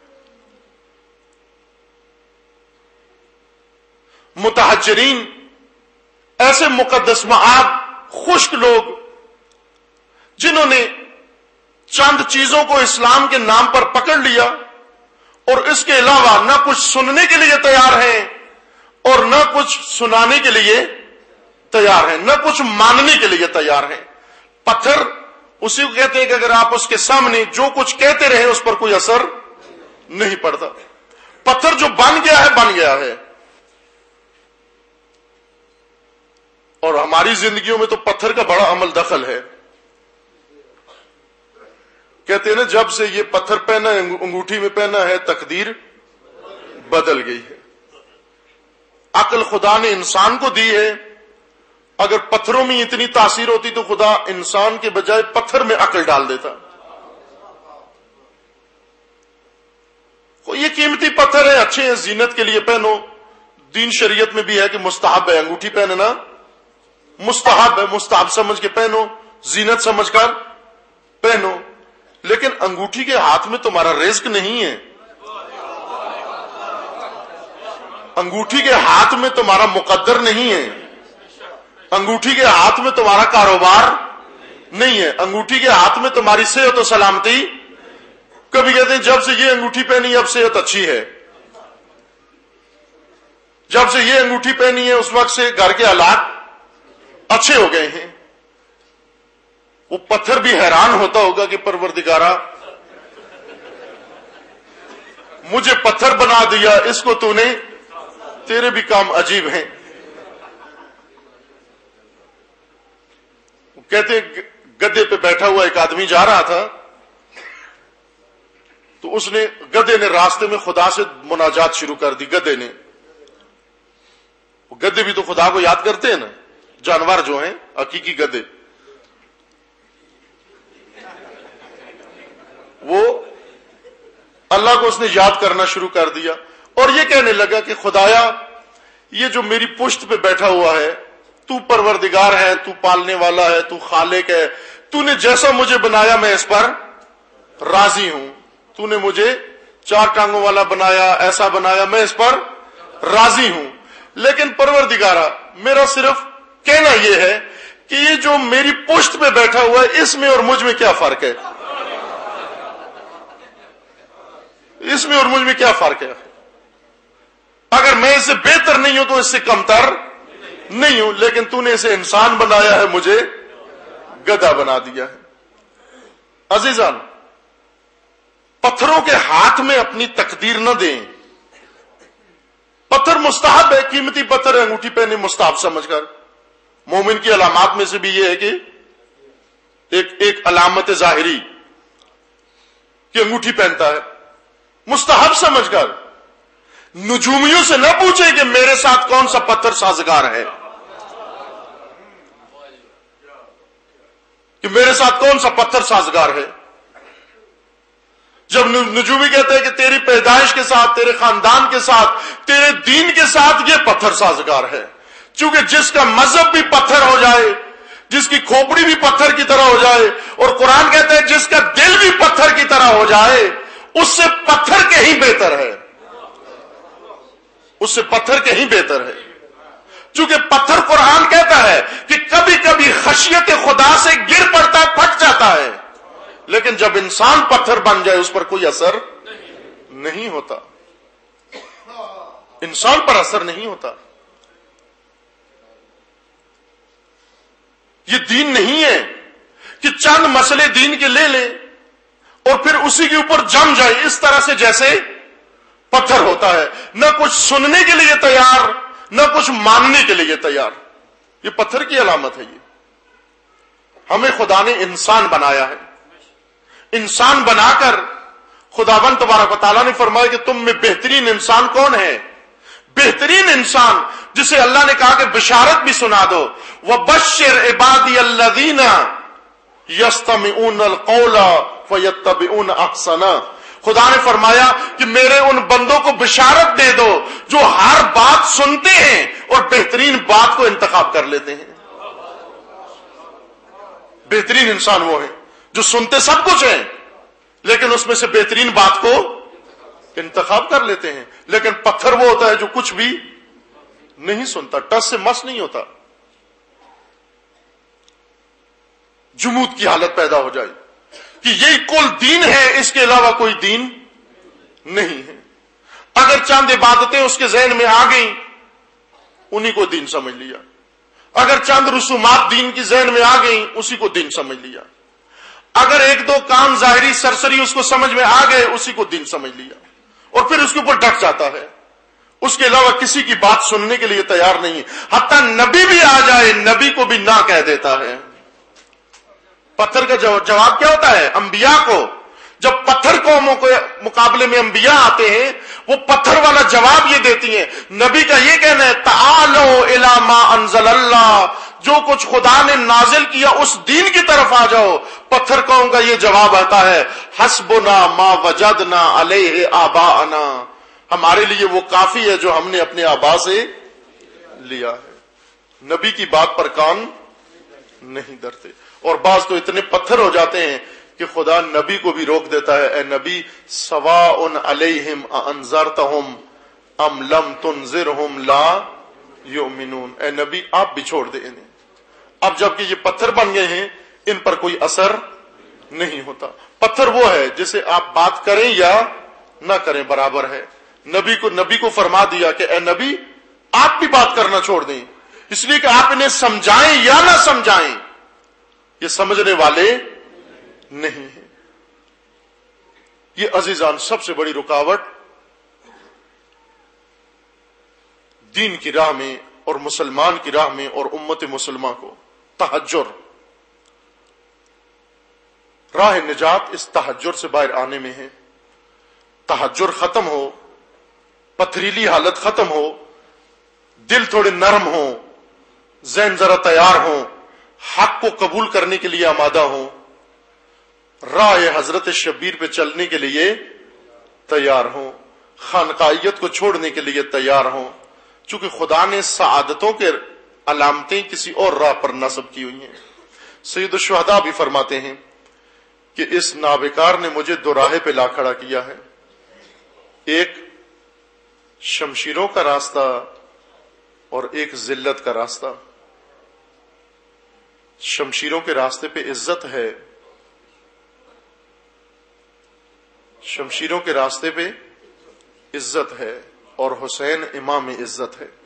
متحجرین، ایسے مقدس معاب خشک لوگ جنہوں نے چند چیزوں کو اسلام کے نام پر پکڑ لیا اور اس کے علاوہ نہ کچھ سننے کے لیے تیار ہیں اور نہ کچھ سنانے کے لیے تیار ہیں، نہ کچھ ماننے کے لیے تیار ہیں. پتھر اسی کو کہتے ہیں کہ اگر آپ اس کے سامنے جو کچھ کہتے رہے اس پر کوئی اثر نہیں پڑتا. پتھر جو بن گیا ہے بن گیا ہے. اور ہماری زندگیوں میں تو پتھر کا بڑا عمل دخل ہے. کہتے ہیں نا جب سے یہ پتھر پہنا ہے، انگوٹھی میں پہنا ہے، تقدیر بدل گئی ہے. عقل خدا نے انسان کو دی ہے. اگر پتھروں میں اتنی تاثیر ہوتی تو خدا انسان کے بجائے پتھر میں عقل ڈال دیتا. یہ قیمتی پتھر ہے، اچھے ہیں، زینت کے لیے پہنو. دین شریعت میں بھی ہے کہ مستحب ہے انگوٹھی پہننا، مستحب ہے، مستحب سمجھ کے پہنو، زینت سمجھ کر پہنو. لیکن انگوٹھی کے ہاتھ میں تمہارا رزق نہیں ہے، انگوٹھی کے ہاتھ میں تمہارا مقدر نہیں ہے، انگوٹھی کے ہاتھ میں تمہارا کاروبار نہیں ہے، انگوٹھی کے ہاتھ میں تمہاری صحت و سلامتی. کبھی کہتے ہیں جب سے یہ انگوٹھی پہنی اب صحت اچھی ہے، جب سے یہ انگوٹھی پہنی ہے اس وقت سے گھر کے حالات اچھے ہو گئے ہیں. وہ پتھر بھی حیران ہوتا ہوگا کہ پروردگارا مجھے پتھر بنا دیا، اس کو تو نے، تیرے بھی کام عجیب ہیں. کہتے گدے پہ بیٹھا ہوا ایک آدمی جا رہا تھا تو اس نے گدے نے راستے میں خدا سے مناجات شروع کر دی. گدے نے، گدے بھی تو خدا کو یاد کرتے ہیں نا، جانور جو ہیں حقیقی گدے، وہ اللہ کو اس نے یاد کرنا شروع کر دیا اور یہ کہنے لگا کہ خدایا یہ جو میری پشت پہ بیٹھا ہوا ہے تو پروردگار ہے، تو پالنے والا ہے، تو خالق ہے، تو نے جیسا مجھے بنایا میں اس پر راضی ہوں. تو نے مجھے چار ٹانگوں والا بنایا، ایسا بنایا، میں اس پر راضی ہوں. لیکن پروردگارا میرا صرف کہنا یہ ہے کہ یہ جو میری پشت پہ بیٹھا ہوا ہے اس میں اور مجھ میں کیا فرق ہے، اس میں اور مجھ میں کیا فرق ہے. اگر میں اس سے بہتر نہیں ہوں تو اس سے کمتر نہیں ہوں، لیکن تو نے اسے انسان بنایا ہے، مجھے گدھا بنا دیا ہے. عزیزان، پتھروں کے ہاتھ میں اپنی تقدیر نہ دیں. پتھر مستحب ہے، قیمتی پتھر ہے، انگوٹھی پہنے مستحب سمجھ کر. مومن کی علامات میں سے بھی یہ ہے کہ ایک ایک علامت ظاہری کہ انگوٹھی پہنتا ہے، مستحب سمجھ کر. نجومیوں سے نہ پوچھیں کہ میرے ساتھ کون سا پتھر سازگار ہے، کہ میرے ساتھ کون سا پتھر سازگار ہے؟ جب نجومی کہتے ہیں کہ تیری پیدائش کے ساتھ، تیرے خاندان کے ساتھ، تیرے دین کے ساتھ یہ پتھر سازگار ہے، چونکہ جس کا مذہب بھی پتھر ہو جائے، جس کی کھوپڑی بھی پتھر کی طرح ہو جائے، اور قرآن کہتا ہے جس کا دل بھی پتھر کی طرح ہو جائے، اس سے پتھر کے ہی بہتر ہے، اس سے پتھر کے ہی بہتر ہے۔ چونکہ پتھر قرآن کہتا ہے کہ کبھی کبھی خشیت خدا سے گر پڑتا ہے، پھٹ جاتا ہے، لیکن جب انسان پتھر بن جائے اس پر کوئی اثر نہیں ہوتا، انسان پر اثر نہیں ہوتا۔ یہ دین نہیں ہے کہ چند مسئلے دین کے لے لے اور پھر اسی کے اوپر جم جائے اس طرح سے جیسے پتھر ہوتا ہے، نہ کچھ سننے کے لیے تیار، نہ کچھ ماننے کے لیے تیار۔ یہ پتھر کی علامت ہے۔ یہ ہمیں خدا نے انسان بنایا ہے، انسان بنا کر خداوند تبارک و تعالیٰ نے فرمایا کہ تم میں بہترین انسان کون ہے؟ بہترین انسان جسے اللہ نے کہا کہ بشارت بھی سنا دو، وَبَشِّرْ عِبَادِيَ الَّذِينَ يَسْتَمِعُونَ الْقَوْلَ فَيَتَّبِعُونَ أَحْسَنَهُ۔ خدا نے فرمایا کہ میرے ان بندوں کو بشارت دے دو جو ہر بات سنتے ہیں اور بہترین بات کو انتخاب کر لیتے ہیں۔ بہترین انسان وہ ہے جو سنتے سب کچھ ہیں لیکن اس میں سے بہترین بات کو انتخاب کر لیتے ہیں۔ لیکن پتھر وہ ہوتا ہے جو کچھ بھی نہیں سنتا، ٹس سے مس نہیں ہوتا، جمود کی حالت پیدا ہو جائے کہ یہی کل دین ہے، اس کے علاوہ کوئی دین نہیں ہے۔ اگر چند عبادتیں اس کے ذہن میں آ گئیں انہی کو دین سمجھ لیا، اگر چند رسومات دین کی ذہن میں آ گئیں اسی کو دین سمجھ لیا، اگر ایک دو کام ظاہری سرسری اس کو سمجھ میں آ گئے اسی کو دین سمجھ لیا، اور پھر اس کے اوپر ڈٹ جاتا ہے، اس کے علاوہ کسی کی بات سننے کے لیے تیار نہیں، حتیٰ نبی بھی آ جائے نبی کو بھی نہ کہہ دیتا ہے۔ پتھر کا جواب کیا ہوتا ہے؟ انبیاء کو جب پتھر قوموں کے مقابلے میں انبیاء آتے ہیں وہ پتھر والا جواب یہ دیتی ہیں۔ نبی کا یہ کہنا ہے تعالوا الی ما انزل اللہ، جو کچھ خدا نے نازل کیا اس دین کی طرف آ جاؤ۔ پتھر قوم کا یہ جواب آتا ہے حسبنا ما وجدنا علیہ آباءنا، ہمارے لیے وہ کافی ہے جو ہم نے اپنے آبا سے لیا ہے۔ نبی کی بات پر کان نہیں دھرتے، اور بعض تو اتنے پتھر ہو جاتے ہیں کہ خدا نبی کو بھی روک دیتا ہے، اے نبی سواء علیہم انذرتہم ام لم تنذرہم لا یؤمنون، اے نبی آپ بھی چھوڑ دیں انہیں۔ اب جبکہ یہ پتھر بن گئے ہیں ان پر کوئی اثر نہیں ہوتا۔ پتھر وہ ہے جسے آپ بات کریں یا نہ کریں برابر ہے۔ نبی کو نبی کو فرما دیا کہ اے نبی آپ بھی بات کرنا چھوڑ دیں، اس لیے کہ آپ انہیں سمجھائیں یا نہ سمجھائیں یہ سمجھنے والے نہیں ہیں۔ یہ عزیزان سب سے بڑی رکاوٹ دین کی راہ میں اور مسلمان کی راہ میں اور امت مسلمہ کو تحجر، راہ نجات اس تحجر سے باہر آنے میں ہے۔ تحجر ختم ہو، پتھریلی حالت ختم ہو، دل تھوڑے نرم ہو، ذہن ذرا تیار ہو، حق کو قبول کرنے کے لیے آمادہ ہوں، راہ حضرت شبیر پہ چلنے کے لیے تیار ہوں، خانقاہیت کو چھوڑنے کے لیے تیار ہوں، چونکہ خدا نے سعادتوں کے علامتیں کسی اور راہ پر نصب کی ہوئی ہیں۔ سید الشہداء بھی فرماتے ہیں کہ اس نابکار نے مجھے دو راہ پہ لا کھڑا کیا ہے، ایک شمشیروں کا راستہ اور ایک ذلت کا راستہ۔ شمشیروں کے راستے پہ عزت ہے، شمشیروں کے راستے پہ عزت ہے، اور حسین امام عزت ہے۔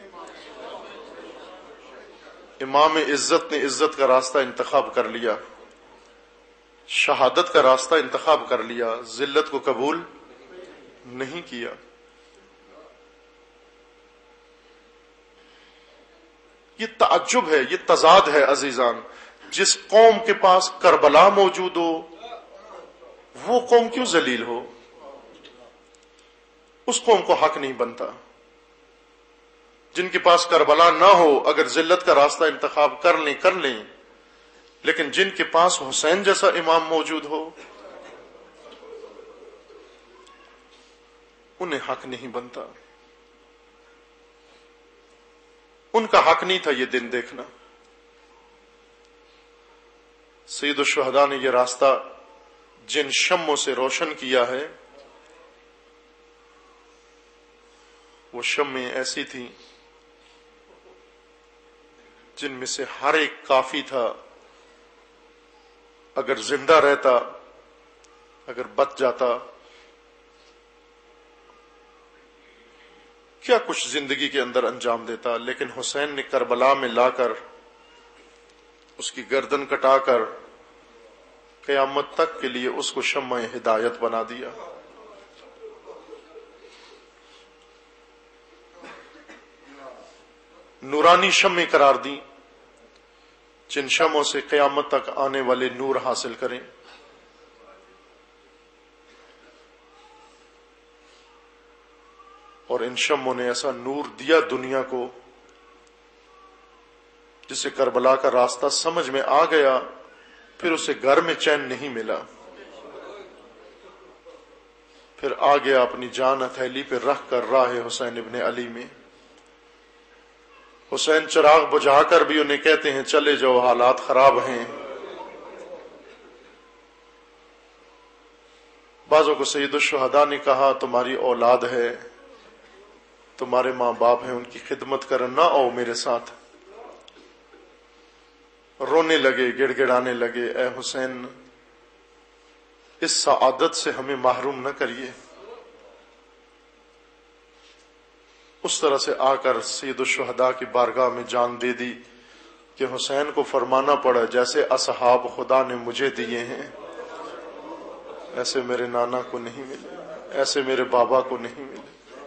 امام عزت نے عزت کا راستہ انتخاب کر لیا، شہادت کا راستہ انتخاب کر لیا، ذلت کو قبول نہیں کیا۔ یہ تعجب ہے، یہ تضاد ہے عزیزان۔ جس قوم کے پاس کربلا موجود ہو وہ قوم کیوں ذلیل ہو؟ اس قوم کو حق نہیں بنتا۔ جن کے پاس کربلا نہ ہو اگر ذلت کا راستہ انتخاب کر لیں کر لیں لیکن جن کے پاس حسین جیسا امام موجود ہو انہیں حق نہیں بنتا، ان کا حق نہیں تھا یہ دن دیکھنا۔ سید الشہداء نے یہ راستہ جن شمعوں سے روشن کیا ہے وہ شمعیں ایسی تھیں جن میں سے ہر ایک کافی تھا، اگر زندہ رہتا، اگر بچ جاتا، کیا کچھ زندگی کے اندر انجام دیتا۔ لیکن حسین نے کربلا میں لا کر اس کی گردن کٹا کر قیامت تک کے لیے اس کو شمع ہدایت بنا دیا۔ نورانی شمع قرار دی جن شمعوں سے قیامت تک آنے والے نور حاصل کریں۔ اور ان شمعوں نے ایسا نور دیا دنیا کو جسے کربلا کا راستہ سمجھ میں آ گیا، پھر اسے گھر میں چین نہیں ملا، پھر آ گیا اپنی جان ہتھیلی پہ رکھ کر راہ حسین ابن علی میں۔ حسین چراغ بجھا کر بھی انہیں کہتے ہیں چلے جاؤ، حالات خراب ہیں۔ بعضوں کو سید الشہداء نے کہا تمہاری اولاد ہے، تمہارے ماں باپ ہیں، ان کی خدمت کرنا، نہ آؤ میرے ساتھ۔ رونے لگے، گڑ گڑانے لگے، اے حسین اس سعادت سے ہمیں محروم نہ کریے۔ اس طرح سے آ کر سید الشہداء کی بارگاہ میں جان دے دی کہ حسین کو فرمانا پڑا جیسے اصحاب خدا نے مجھے دیے ہیں ایسے میرے نانا کو نہیں ملے، ایسے میرے بابا کو نہیں ملے۔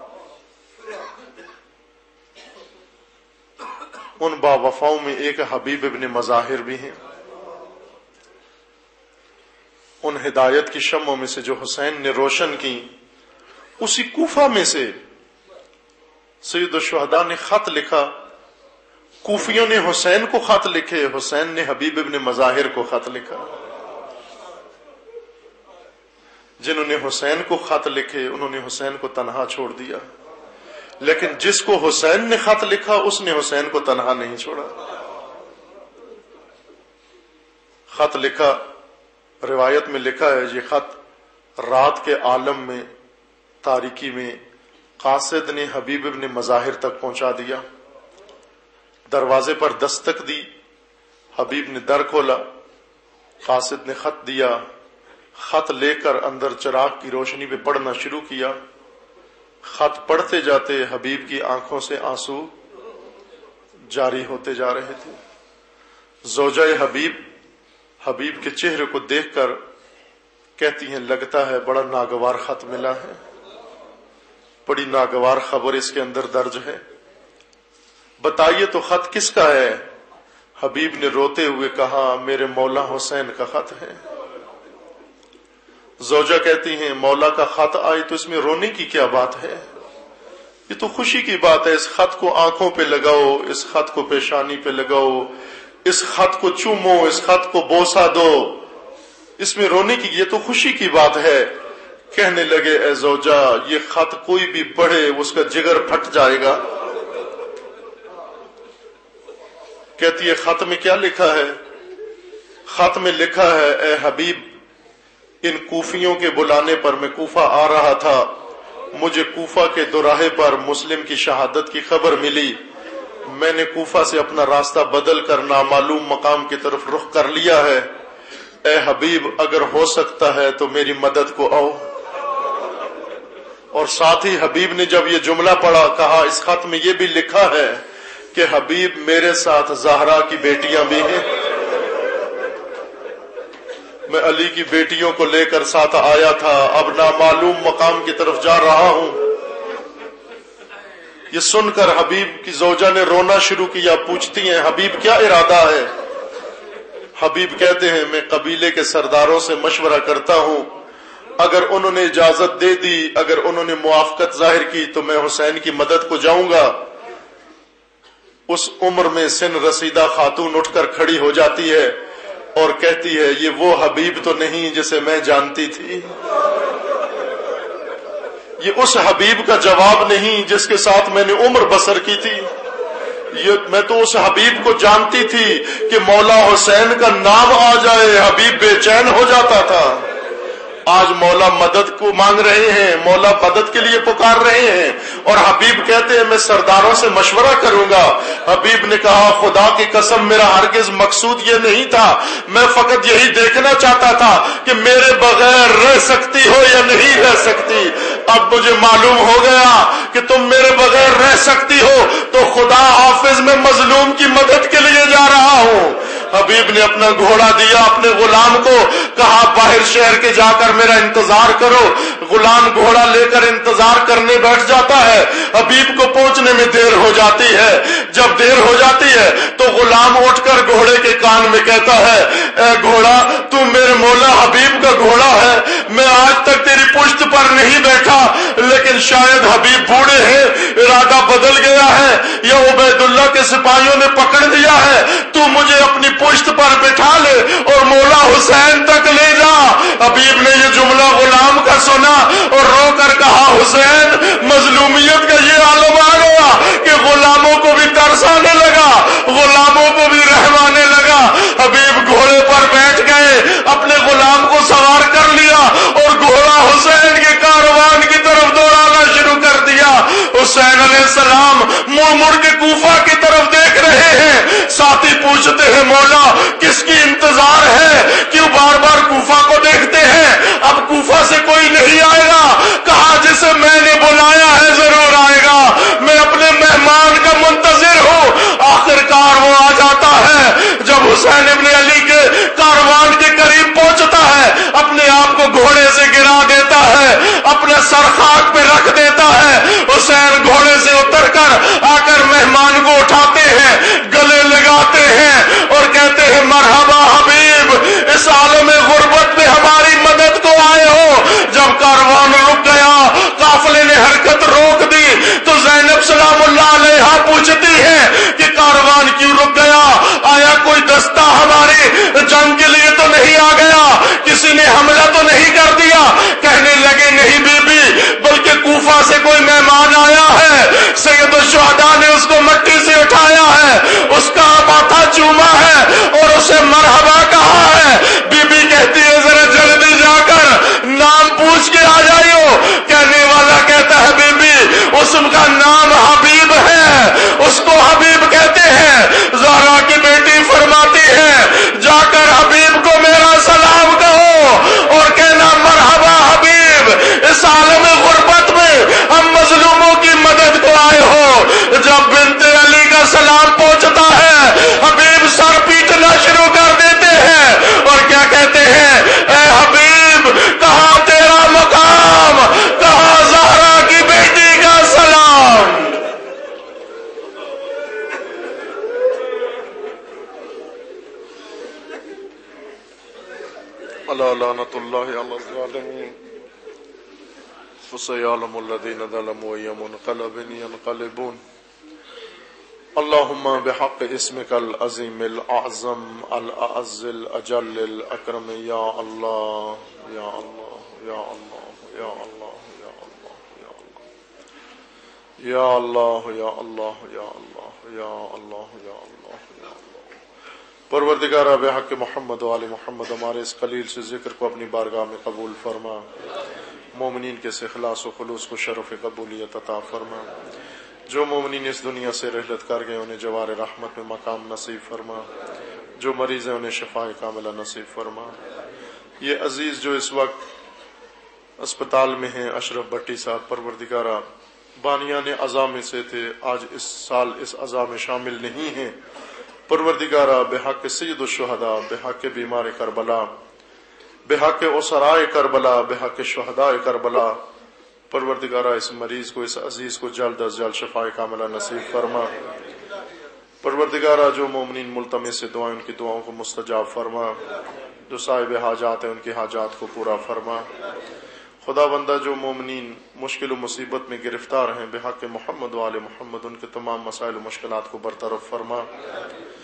ان با وفاؤں میں ایک حبیب ابن مظاہر بھی ہیں۔ ان ہدایت کی شمعوں میں سے جو حسین نے روشن کی، اسی کوفہ میں سے سید الشہداء نے خط لکھا، کوفیوں نے حسین کو خط لکھے، حسین نے حبیب ابن مظاہر کو خط لکھا۔ جنہوں نے حسین کو خط لکھے انہوں نے حسین کو تنہا چھوڑ دیا، لیکن جس کو حسین نے خط لکھا اس نے حسین کو تنہا نہیں چھوڑا۔ خط لکھا، روایت میں لکھا ہے یہ خط رات کے عالم میں، تاریکی میں قاصد نے حبیب ابن مظاہر تک پہنچا دیا۔ دروازے پر دستک دی، حبیب نے در کھولا، قاصد نے خط دیا، خط لے کر اندر چراغ کی روشنی پہ پڑھنا شروع کیا۔ خط پڑھتے جاتے حبیب کی آنکھوں سے آنسو جاری ہوتے جا رہے تھے۔ زوجہ حبیب حبیب کے چہرے کو دیکھ کر کہتی ہیں لگتا ہے بڑا ناگوار خط ملا ہے، بڑی ناگوار خبر اس کے اندر درج ہے، بتائیے تو خط کس کا ہے؟ حبیب نے روتے ہوئے کہا میرے مولا حسین کا خط ہے۔ زوجہ کہتی ہیں مولا کا خط آئی تو اس میں رونے کی کیا بات ہے؟ یہ تو خوشی کی بات ہے، اس خط کو آنکھوں پہ لگاؤ، اس خط کو پیشانی پہ لگاؤ، اس خط کو چومو، اس خط کو بوسہ دو، اس میں رونے کی، یہ تو خوشی کی بات ہے۔ کہنے لگے اے زوجہ یہ خط کوئی بھی پڑھے اس کا جگر پھٹ جائے گا۔ کہتی ہے خط میں کیا لکھا ہے؟ خط میں لکھا ہے اے حبیب ان کوفیوں کے بلانے پر میں کوفہ آ رہا تھا، مجھے کوفہ کے دوراہے پر مسلم کی شہادت کی خبر ملی، میں نے کوفہ سے اپنا راستہ بدل کر نامعلوم مقام کی طرف رخ کر لیا ہے، اے حبیب اگر ہو سکتا ہے تو میری مدد کو آؤ۔ اور ساتھ ہی حبیب نے جب یہ جملہ پڑھا کہا اس خط میں یہ بھی لکھا ہے کہ حبیب میرے ساتھ زہرا کی بیٹیاں بھی ہیں، میں علی کی بیٹیوں کو لے کر ساتھ آیا تھا، اب نامعلوم مقام کی طرف جا رہا ہوں۔ یہ سن کر حبیب کی زوجہ نے رونا شروع کیا، پوچھتی ہیں حبیب کیا ارادہ ہے؟ حبیب کہتے ہیں میں قبیلے کے سرداروں سے مشورہ کرتا ہوں، اگر انہوں نے اجازت دے دی، اگر انہوں نے موافقت ظاہر کی تو میں حسین کی مدد کو جاؤں گا۔ اس عمر میں سن رسیدہ خاتون اٹھ کر کھڑی ہو جاتی ہے، اور کہتی ہے یہ وہ حبیب تو نہیں جسے میں جانتی تھی، یہ اس حبیب کا جواب نہیں جس کے ساتھ میں نے عمر بسر کی تھی، یہ میں تو اس حبیب کو جانتی تھی کہ مولا حسین کا نام آ جائے حبیب بے چین ہو جاتا تھا۔ آج مولا مدد کو مانگ رہے ہیں، مولا مدد کے لیے پکار رہے ہیں، اور حبیب کہتے ہیں میں سرداروں سے مشورہ کروں گا۔ حبیب نے کہا خدا کی قسم میرا ہرگز مقصود یہ نہیں تھا، میں فقط یہی دیکھنا چاہتا تھا کہ میرے بغیر رہ سکتی ہو یا نہیں رہ سکتی۔ اب مجھے معلوم ہو گیا کہ تم میرے بغیر رہ سکتی ہو، تو خدا حافظ میں مظلوم کی مدد کے لیے جا رہا ہوں۔ حبیب نے اپنا گھوڑا دیا اپنے غلام کو، کہا باہر شہر کے جا کر میرا انتظار کرو۔ غلام گھوڑا لے کر انتظار کرنے بیٹھ جاتا ہے، حبیب کو پہنچنے میں دیر ہو جاتی ہے۔ جب دیر ہو جاتی ہے تو غلام اٹھ کر گھوڑے کے کان میں کہتا ہے اے گھوڑا تو میرے مولا حبیب کا گھوڑا ہے، میں آج تک تیری پشت پر نہیں بیٹھا، لیکن شاید حبیب بوڑھے ہیں، ارادہ بدل گیا ہے یا عبید اللہ کے سپاہیوں نے پکڑ لیا ہے، تو مجھے اپنی پشت پر بٹھا لے اور مولا حسین تک لے جا۔ حبیب نے یہ جملہ غلام کا سنا اور رو کر کہا حسین مظلومیت کا یہ عالم آ گیا کہ غلاموں کو بھی ترس آنے لگا، غلاموں کو بھی رحم آنے لگا۔ حبیب گھوڑے پر بیٹھ گئے، اپنے غلام کو سوار کر لیا اور گھوڑا حسین کے کاروان کی طرف دوڑانا شروع کر دیا۔ حسین علیہ السلام مڑ مڑ کے کوفہ کی طرف دیکھ رہے ہیں۔ ساتھی پوچھتے ہیں مولا کس کی انتظار ہے، کیوں بار بار کوفہ کو دیکھتے ہیں؟ اب کوفہ سے کوئی نہیں آئے گا۔ کہا جسے میں نے بلایا ہے ضرور آئے گا، میں اپنے مہمان کا منتظر ہوں۔ آخر کار وہ آ جاتا ہے۔ جب حسین ابن علی کے کاروان کے قریب پہنچتا ہے، اپنے آپ کو گھوڑے سے گرا دیتا ہے، اپنا سر خاک پہ رکھ دیتا ہے۔ حسین گھوڑے سے اتر کر آ کر مہمان کو اٹھاتے ہیں، گلے لگاتے ہیں اور کہتے ہیں مرحبا حبیب، اس عالم غربت میں ہماری مدد کو آئے ہو۔ جب کاروان رک گیا، قافلے نے حرکت روک دی، تو زینب سلام اللہ علیہ پوچھتی ہے کہ کاروان کیوں رک گیا؟ آیا کوئی دستہ ہماری جنگ کے لیے تو نہیں آ گیا؟ کسی نے حملہ تو نہیں کر دیا؟ کہنے لگے نہیں بی بی، بلکہ کوفہ سے کوئی مہمان آیا ہے، سید الشہداء نے اس کو مٹی سے اٹھایا ہے، اس کا ماتھا چوما ہے اور اسے مرحبا کہا ہے۔ بی بی کہتی ہے ذرا جلدی جا کر نام پوچھ کے آ جائیو۔ کہنے والا کہتا ہے بی بی اس کا نام حبیب ہے، اس کو حبیب کہتے ہیں۔ زہرا کی بیٹی فرماتی ہے جا کر حبیب کو میرا سلام کہو اور کہنا مرحبا حبیب، اس عالم غربت میں ہم مظلوموں کی مدد کو آئے ہو۔ جب بنت علی کا سلام پہنچتا ہے، حبیب سر پیٹنا شروع کر دیتے ہیں اور کیا کہتے ہیں اے حبیب کہاں تیرا مقام، کہاں زہرا کی بیٹی کا سلام۔ الا لعنت اللہ علی الظالمین فسيعلم الذين ظلموا أي منقلب ينقلبون اللهم بحق اسمك العظيم الأعظم الأعز الأجل الأكرم يا الله يا الله يا الله يا الله يا الله يا الله يا الله يا الله يا الله يا الله يا الله پروردگارہ بحق محمد و آل محمد ہمارے اس قلیل سے ذکر کو اپنی بارگاہ میں قبول فرما، مومنین کے سے اخلاص و خلوص کو شرف قبولیت عطا فرما، جو مومنین اس دنیا سے رحلت کر گئے انہیں جوار رحمت میں مقام نصیب فرما، جو مریض ہیں انہیں شفاء کاملہ نصیب فرما۔ یہ عزیز جو اس وقت اسپتال میں ہیں اشرف بھٹی صاحب، پروردگارہ بانیان عزا میں سے تھے، آج اس سال اس عزا میں شامل نہیں ہیں، پروردگارہ بحق سید الشہداء، بحق بیمار کربلا، بحق اسرائے کربلا، بحق شہداء کربلا، پروردگارہ اس مریض کو اس عزیز کو جلد از جلد شفاء کاملہ نصیب فرما۔ پروردگارہ جو مومنین ملتمس سے دعائیں ان کی دعاؤں کو مستجاب فرما، جو صاحب حاجات ہیں ان کی حاجات کو پورا فرما۔ خدا بندہ جو مومنین مشکل و مصیبت میں گرفتار ہیں بحق محمد و آل محمد ان کے تمام مسائل و مشکلات کو برطرف فرما۔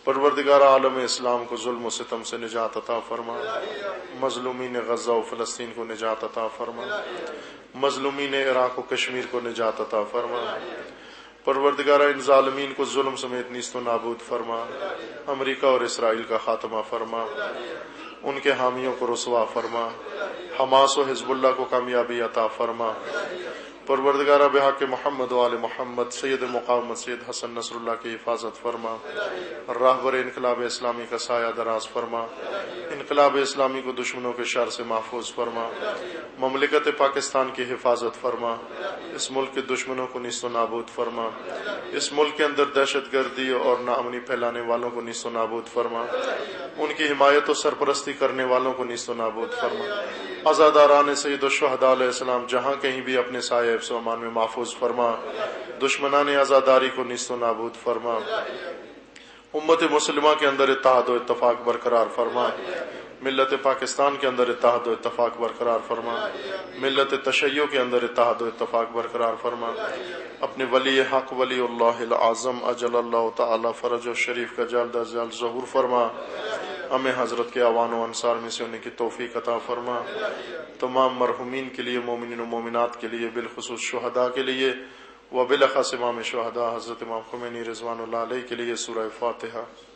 پروردگار عالم اسلام کو ظلم و ستم سے نجات عطا فرما، مظلومین غزہ و فلسطین کو نجات عطا فرما، مظلومین عراق و کشمیر کو نجات عطا فرما، پروردگار ان ظالمین کو ظلم سمیت نیست و نابود فرما، امریکہ اور اسرائیل کا خاتمہ فرما، ان کے حامیوں کو رسوا فرما، حماس و حزب اللہ کو کامیابی عطا فرما، پروردگارہ بحق محمد و آل محمد سید مقامت سید حسن نصر اللہ کی حفاظت فرما، راہبر انقلاب اسلامی کا سایہ دراز فرما، انقلاب اسلامی کو دشمنوں کے شر سے محفوظ فرما، مملکت پاکستان کی حفاظت فرما، اس ملک کے دشمنوں کو نیست و نابود فرما، اس ملک کے اندر دہشت گردی اور ناامنی پھیلانے والوں کو نیست و نابود فرما، ان کی حمایت و سرپرستی کرنے والوں کو نیست و نابود فرما، عزاداران سید الشہداء علیہ السلام جہاں کہیں بھی اپنے سایہ حفظ و امان میں محفوظ فرما، دشمنان عزاداری کو نیست و نابود فرما، امت مسلمہ کے اندر اتحاد و اتفاق برقرار فرما، ملت پاکستان کے اندر اتحاد و اتفاق برقرار فرما، ملت تشیع کے اندر اتحاد و اتفاق برقرار فرما، اپنے ولی حق ولی اللہ العظم اجل اللہ تعالی فرج و شریف کا جلد از جلد ظہور فرما، ہمیں حضرت کے اعوان و انصار میں سے ہونے کی توفیق عطا فرما، تمام مرحومین کے لیے، مومنین و مومنات کے لیے، بالخصوص شہداء کے لیے و بالاخص امام شہداء حضرت امام خمینی رضوان اللہ علیہ کے لیے سورہ فاتحہ۔